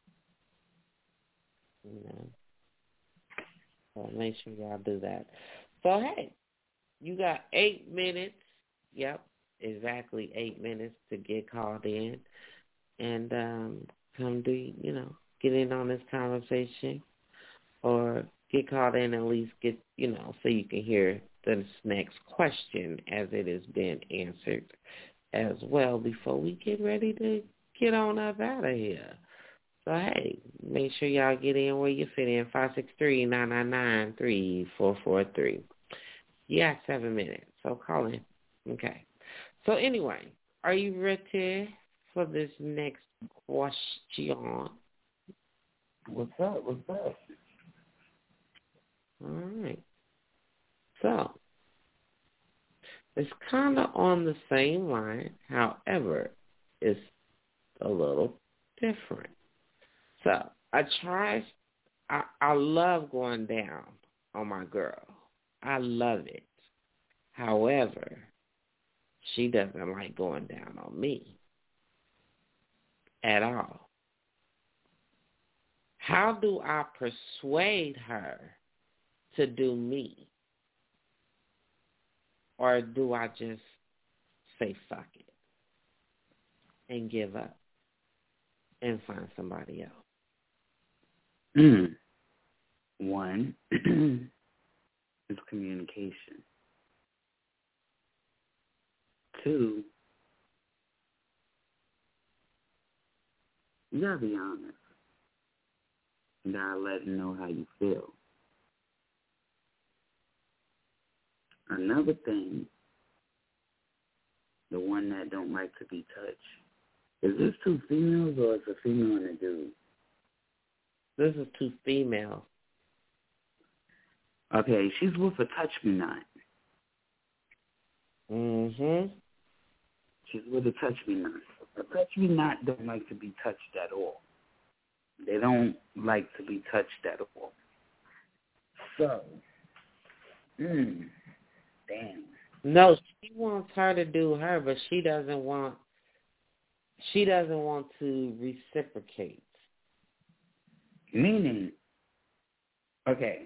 You know. So make sure y'all do that. So, hey, you got eight minutes. Yep, exactly eight minutes to get called in and um, come do, you know, get in on this conversation or get called in, at least get, you know, so you can hear the next question as it has been answered as well before we get ready to get on up out of here. So, hey, make sure y'all get in where you fit in, five six three, nine nine nine, three four four three. You got seven minutes, so call in. Okay. So, anyway, are you ready for this next question? What's up? What's up? All right. So, it's kind of on the same line. However, it's a little different. So, I try, I, I love going down on my girl. I love it. However, she doesn't like going down on me at all. How do I persuade her to do me? Or do I just say fuck it and give up and find somebody else? Mm. One is communication. Two, you gotta be honest. You gotta let them know how you feel. Another thing, the one that don't like to be touched. Is this two females or is a female and a dude? This is two females. Okay, she's with a touch me not. Mm-hmm. She's with a touch me not. A touch me not don't like to be touched at all. They don't like to be touched at all. So, mm, damn. No, she wants her to do her, but she doesn't want. She doesn't want to reciprocate. Meaning, okay.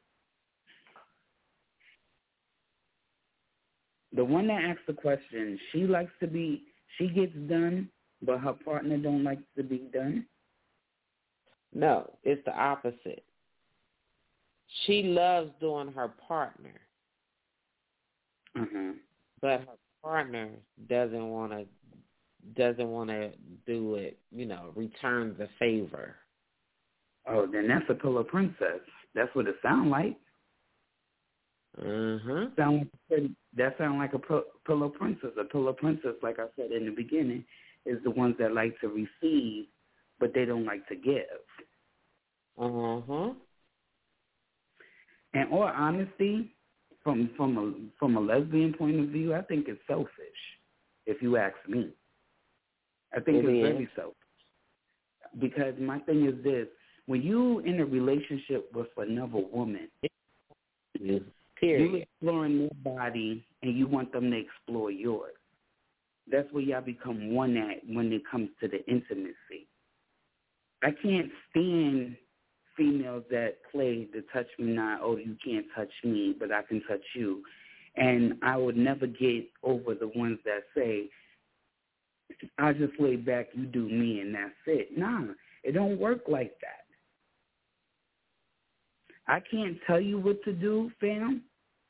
The one that asked the question, she likes to be, she gets done, but her partner don't like to be done? No, it's the opposite. She loves doing her partner, Uh-huh. but her partner doesn't want to doesn't want to do it, you know, return the favor. Oh, then that's a pillow princess. That's what it sounds like. Uh-huh. Sound like a pretty, that sounds like a p- pillow princess. A pillow princess, like I said in the beginning, is the ones that like to receive, but they don't like to give. Uh-huh. In all honesty, from from a from a lesbian point of view, I think it's selfish. If you ask me, I think It it's is. very selfish. Because my thing is this: when you in a relationship with another woman, Period. you're exploring their body and you want them to explore yours. That's where y'all become one at when it comes to the intimacy. I can't stand females that play the touch me not, oh, you can't touch me, but I can touch you. And I would never get over the ones that say, I'll just lay back, you do me, and that's it. Nah, it don't work like that. I can't tell you what to do, fam.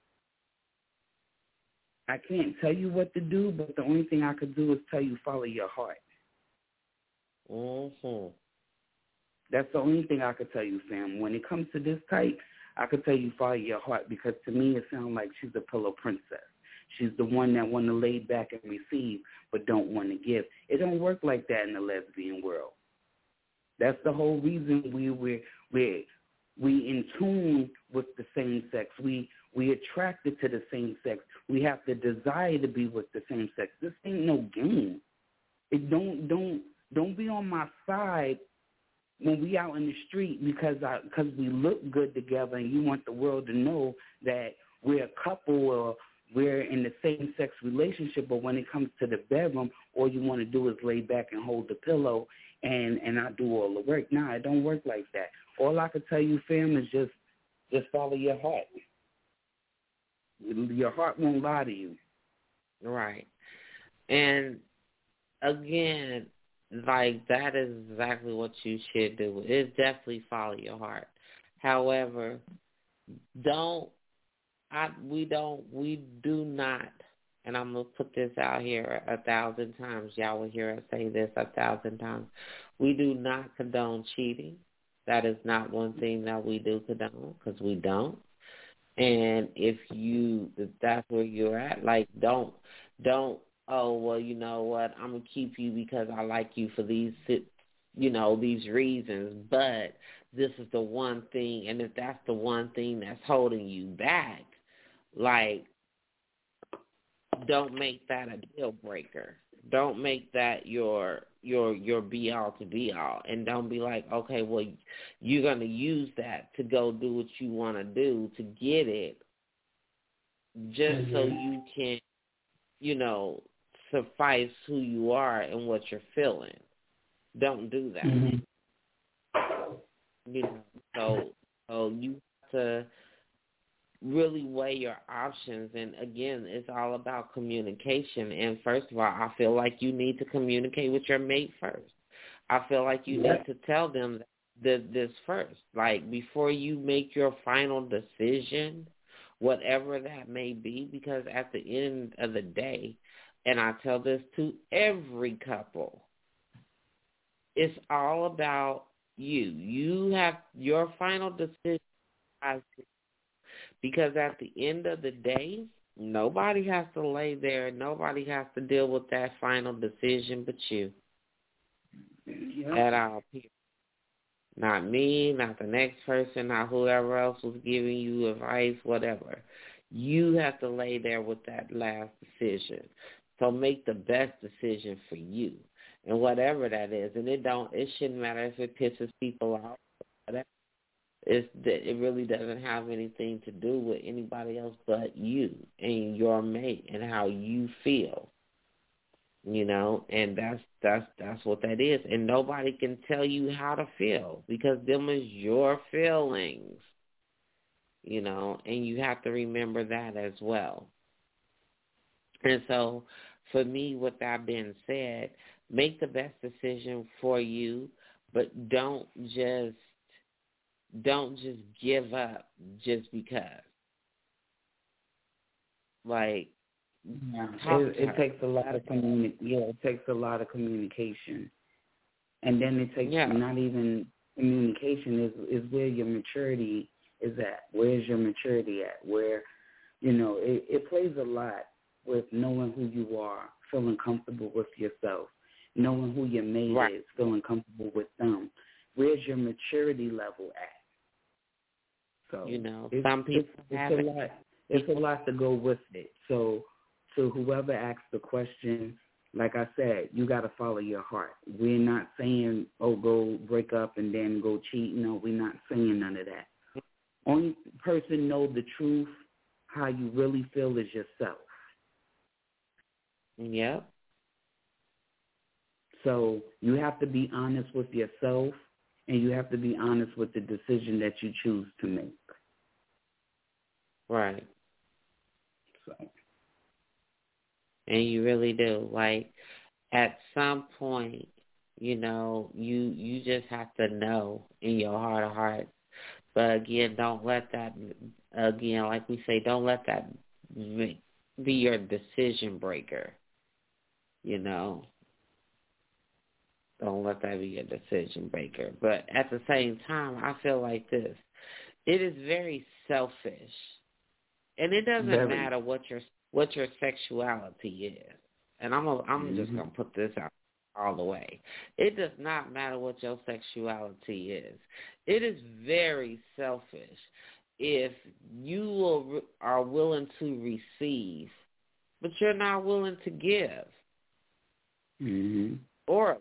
I can't tell you what to do, but the only thing I could do is tell you follow your heart. Mm-hmm. That's the only thing I could tell you, fam. When it comes to this type, I could tell you follow your heart, because to me it sounds like she's a pillow princess. She's the one that want to lay back and receive but don't want to give. It don't work like that in the lesbian world. That's the whole reason we we we we in tune with the same sex. We we attracted to the same sex. We have the desire to be with the same sex. This ain't no game. It don't don't don't be on my side when we out in the street because I because we look good together and you want the world to know that we're a couple or we're in the same sex relationship, but when it comes to the bedroom, all you want to do is lay back and hold the pillow and, and I do all the work. Nah, it don't work like that. All I can tell you, fam, is just just follow your heart. Your heart won't lie to you. Right. And again, like that is exactly what you should do. It's definitely follow your heart. However, don't I, we don't, we do not, and I'm going to put this out here a thousand times. Y'all will hear us say this a thousand times. We do not condone cheating. That is not one thing that we do condone, because we don't. And if you, if that's where you're at, like don't, don't, oh, well, you know what, I'm going to keep you because I like you for these, you know, these reasons, but this is the one thing, and if that's the one thing that's holding you back, like, don't make that a deal breaker. Don't make that your your your be all to be all, and don't be like, okay, well, you're gonna use that to go do what you want to do to get it, just mm-hmm. so you can, you know, suffice who you are and what you're feeling. Don't do that. Mm-hmm. You know, so so you have to really weigh your options, and again, it's all about communication. And first of all, I feel like you need to communicate with your mate first. I feel like you yeah. need to tell them that this first, like before you make your final decision, whatever that may be, because at the end of the day, and I tell this to every couple, it's all about you. You have your final decision. Because at the end of the day, nobody has to lay there. Nobody has to deal with that final decision but you. Yep. At all. Not me, not the next person, not whoever else was giving you advice, whatever. You have to lay there with that last decision. So make the best decision for you, and whatever that is. And it don't. It shouldn't matter if it pisses people off. Whatever. It's that it really doesn't have anything to do with anybody else but you and your mate and how you feel, you know, and that's that's that's what that is. And nobody can tell you how to feel, because them is your feelings, you know, and you have to remember that as well. And so for me, with that being said, make the best decision for you, but don't just Don't just give up just because. Like, yeah, it, it takes a lot of communi- Yeah, it takes a lot of communication, and then it takes yeah. not even communication is is where your maturity is at. Where's your maturity at? Where, you know, it, it plays a lot with knowing who you are, feeling comfortable with yourself, knowing who your mate right. is, feeling comfortable with them. Where's your maturity level at? So you know, it's, some people it's, have it's it. a lot. It's a lot to go with it. So, to whoever asks the question, like I said, you got to follow your heart. We're not saying, oh, go break up and then go cheat. No, we're not saying none of that. Only person know the truth, how you really feel, is yourself. Yep. So you have to be honest with yourself, and you have to be honest with the decision that you choose to make. Right. So. And you really do. Like, at some point, you know, you you just have to know in your heart of hearts. But again, don't let that, again, like we say, don't let that be your decision breaker, you know. Don't let that be a decision maker. But at the same time, I feel like this. It is very selfish. And it doesn't very. matter what your what your sexuality is. And I'm a, I'm mm-hmm. just going to put this out all the way. It does not matter what your sexuality is. It is very selfish if you will, are willing to receive, but you're not willing to give. Mm-hmm. Or,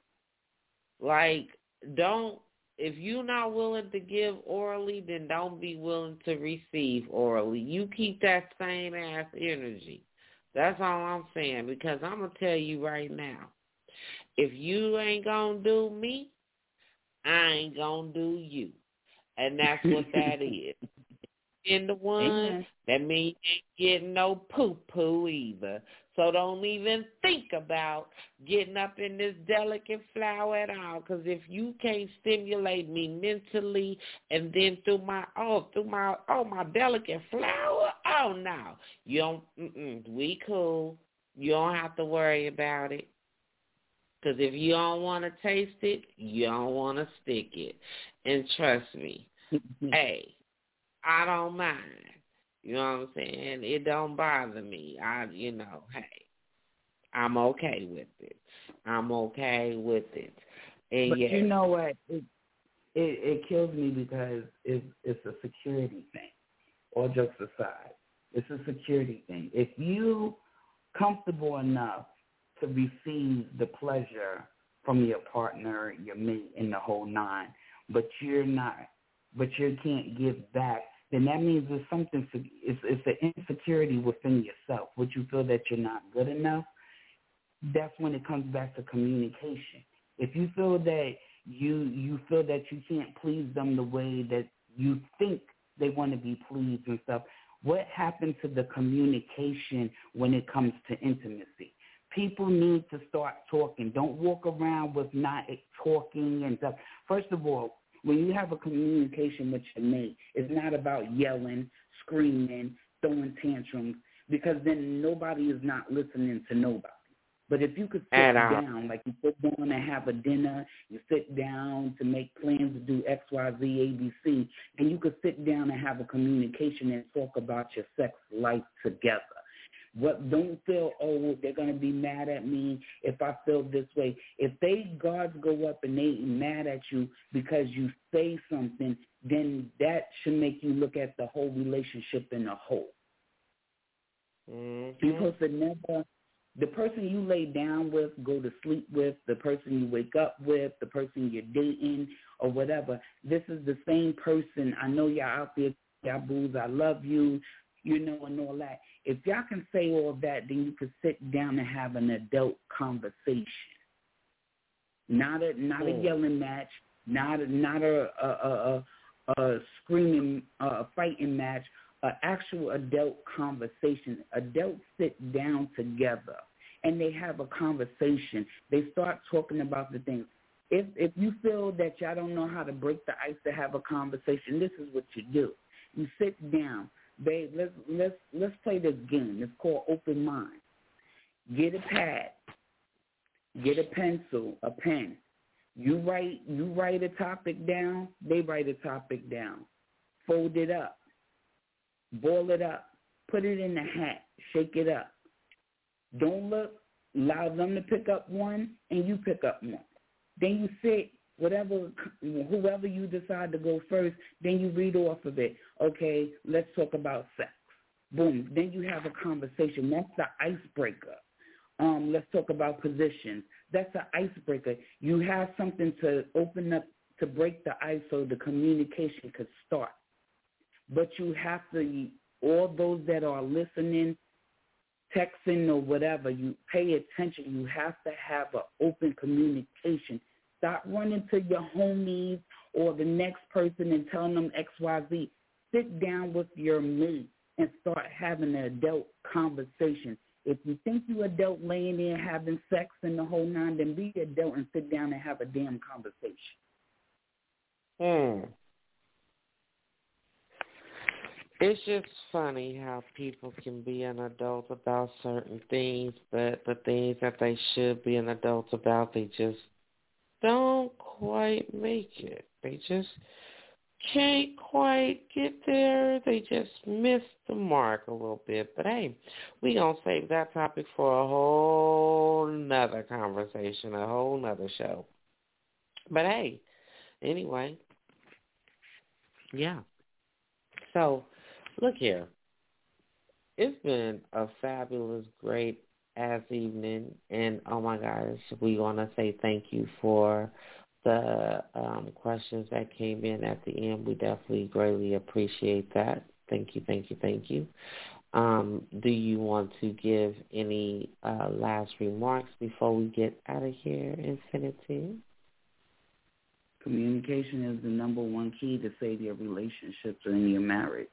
like, don't, if you're not willing to give orally, then don't be willing to receive orally. You keep that same ass energy. That's all I'm saying, because I'm going to tell you right now, if you ain't going to do me, I ain't going to do you. And that's what that is. In the one, Amen. That means you ain't getting no poo-poo either. So don't even think about getting up in this delicate flower at all. Because if you can't stimulate me mentally and then through my, oh, through my, oh, my delicate flower, oh, no. You don't, mm-mm, we cool. You don't have to worry about it. Because if you don't want to taste it, you don't want to stick it. And trust me, hey, I don't mind. You know what I'm saying? It don't bother me. I, you know, hey, I'm okay with it. I'm okay with it. And but yes, you know what? It, it it kills me because it's it's a security thing. All jokes aside, it's a security thing. If you comfortable enough to receive the pleasure from your partner, your mate, and the whole nine, but you're not, but you can't give back, then that means there's something, it's, it's an insecurity within yourself. Would you feel that you're not good enough? That's when it comes back to communication. If you feel that you you feel that you can't please them the way that you think they want to be pleased and stuff, what happened to the communication when it comes to intimacy? People need to start talking. Don't walk around with not talking and stuff. First of all, when you have a communication with your mate, it's not about yelling, screaming, throwing tantrums, because then nobody is not listening to nobody. But if you could sit and, uh, down, like you sit down to have a dinner, you sit down to make plans to do X, Y, Z, A, B, C, and you could sit down and have a communication and talk about your sex life together. What, don't feel, oh, they're going to be mad at me if I feel this way. If they guards go up and they mad at you because you say something, then that should make you look at the whole relationship in a whole. Mm-hmm. Because it never, the person you lay down with, go to sleep with, the person you wake up with, the person you're dating or whatever, this is the same person. I know y'all out there, y'all booze, I love you, you know, and all that. If y'all can say all that, then you could sit down and have an adult conversation. Not a not mm. a yelling match, not a, not a a, a, a, a screaming, a fighting match. An actual adult conversation. Adults sit down together and they have a conversation. They start talking about the things. If if you feel that y'all don't know how to break the ice to have a conversation, this is what you do. You sit down. Babe, let's let's let's play this game. It's called Open Mind. Get a pad, get a pencil, a pen. You write you write a topic down. They write a topic down. Fold it up, boil it up, put it in the hat, shake it up. Don't look. Allow them to pick up one, and you pick up one. Then you sit. Whatever, whoever you decide to go first, then you read off of it. Okay, let's talk about sex. Boom. Then you have a conversation. That's the icebreaker. Um, let's talk about positions. That's the icebreaker. You have something to open up to break the ice so the communication could start. But you have to, all those that are listening, texting or whatever, you pay attention. You have to have an open communication. Stop running to your homies or the next person and telling them X, Y, Z. Sit down with your mate and start having an adult conversation. If you think you adult laying there having sex and the whole nine, then be adult and sit down and have a damn conversation. Hmm. It's just funny how people can be an adult about certain things, but the things that they should be an adult about, they just don't quite make it. They just can't quite get there. They just missed the mark a little bit. But, hey, we going to save that topic for a whole nother conversation, a whole nother show. But, hey, anyway, yeah. So, look here. It's been a fabulous, great ass evening. And, oh, my gosh, we want to say thank you for the um, questions that came in at the end. We definitely greatly appreciate that. Thank you, thank you, thank you. Um, do you want to give any uh, last remarks before we get out of here, Infinity? Communication is the number one key to save your relationships or in your marriage.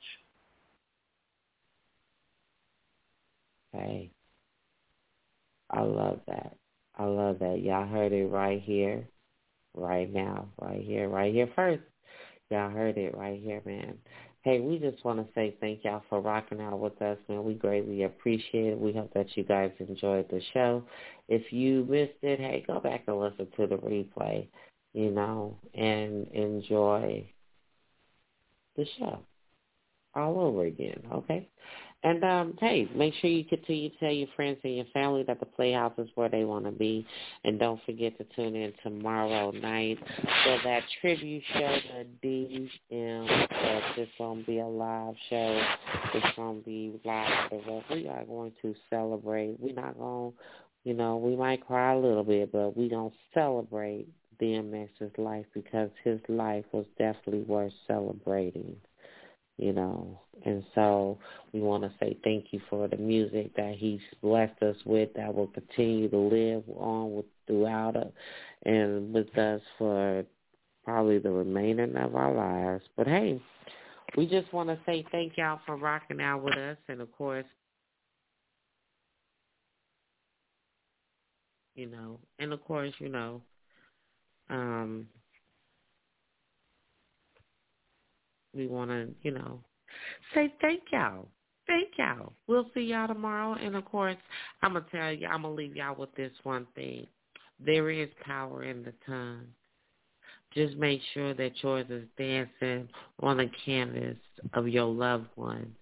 Hey, I love that. I love that. Y'all heard it right here. Right now, right here, right here first. Y'all heard it right here, man. Hey, we just want to say thank y'all for rocking out with us, man. We greatly appreciate it. We hope that you guys enjoyed the show. If you missed it, hey, go back and listen to the replay, you know, and enjoy the show all over again, okay? And, um, hey, make sure you continue to tell your friends and your family that the Playhouse is where they want to be. And don't forget to tune in tomorrow night for that tribute show, the D M. It's going to be a live show. It's going to be live. We are going to celebrate. We're not going to, you know, we might cry a little bit, but we're going to celebrate D M X's life because his life was definitely worth celebrating. You know, and so we want to say thank you for the music that he's blessed us with that will continue to live on with throughout it and with us for probably the remainder of our lives. But, hey, we just want to say thank y'all for rocking out with us. And, of course, you know, and, of course, you know, um, we want to, you know, say thank y'all. Thank y'all. We'll see y'all tomorrow. And, of course, I'm going to tell you, I'm going to leave y'all with this one thing. There is power in the tongue. Just make sure that yours is dancing on the canvas of your loved one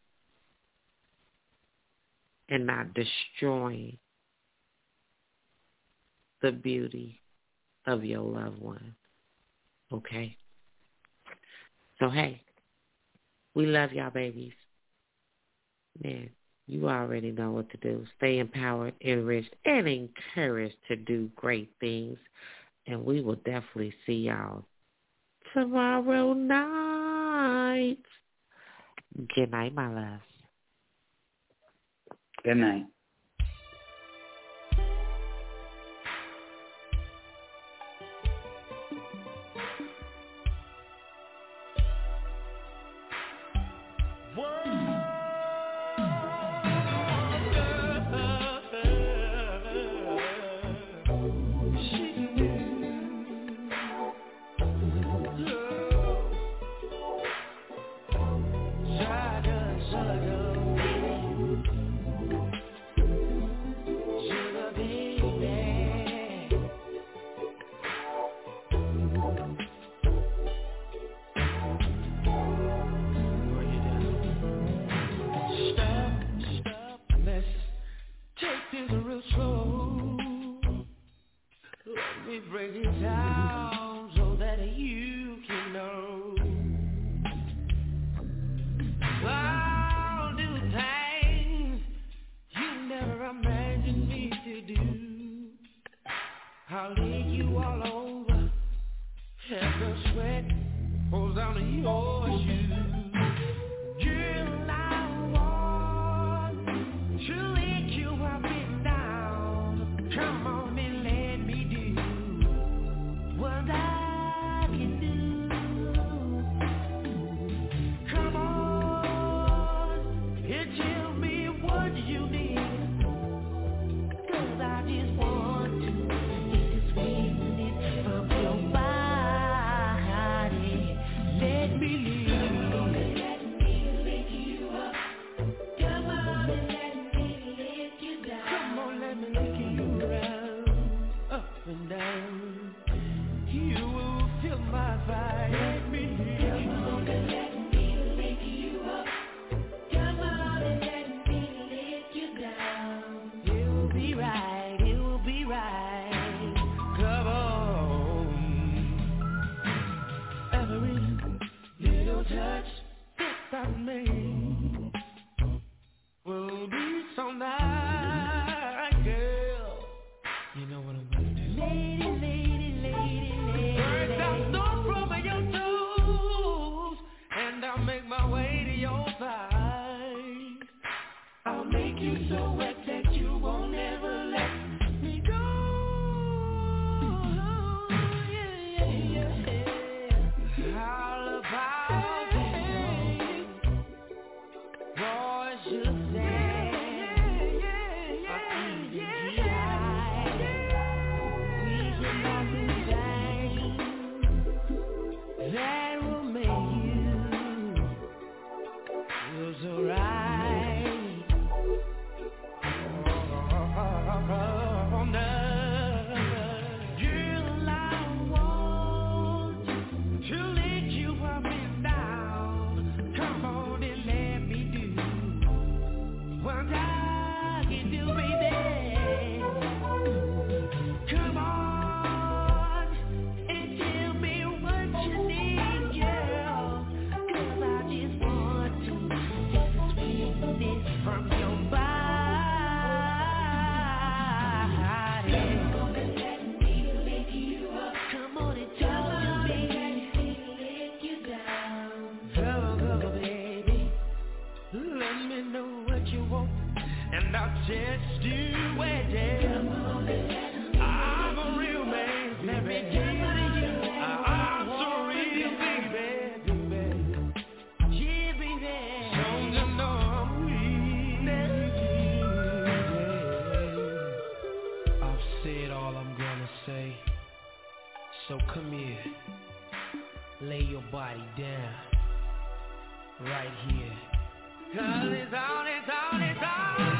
and not destroying the beauty of your loved one. Okay? So, hey, we love y'all, babies. Man, you already know what to do. Stay empowered, enriched, and encouraged to do great things. And we will definitely see y'all tomorrow night. Good night, my loves. Good night. Break it down so that you can know. I'll do things you never imagined me to do. I'll lay you all over, have the sweat falls down to your shoes. Girl, I want to let you up and down. Come on. What I can do. Come on and tell me what you need. be right, it will be right. Come on. Every little touch that me will be so nice, girl. You know what I'm gonna do? Lady, lady, lady, lady. First I'll start from your toes, and I'll make my way to your side. I'll make you so wet that you won't ever let me go. Yeah, yeah, yeah, yeah. All about you. Boys should say, yeah, yeah, yeah, yeah. We can all do things that will make you feel so right. Just do it, yeah. I'm a real man. Let me give it to you. I'm so real, baby, baby. Yeah, baby. So you know I'm real. I've said all I'm gonna say. So come here. Lay your body down. Right here. 'Cause it's all, it's all, it's all.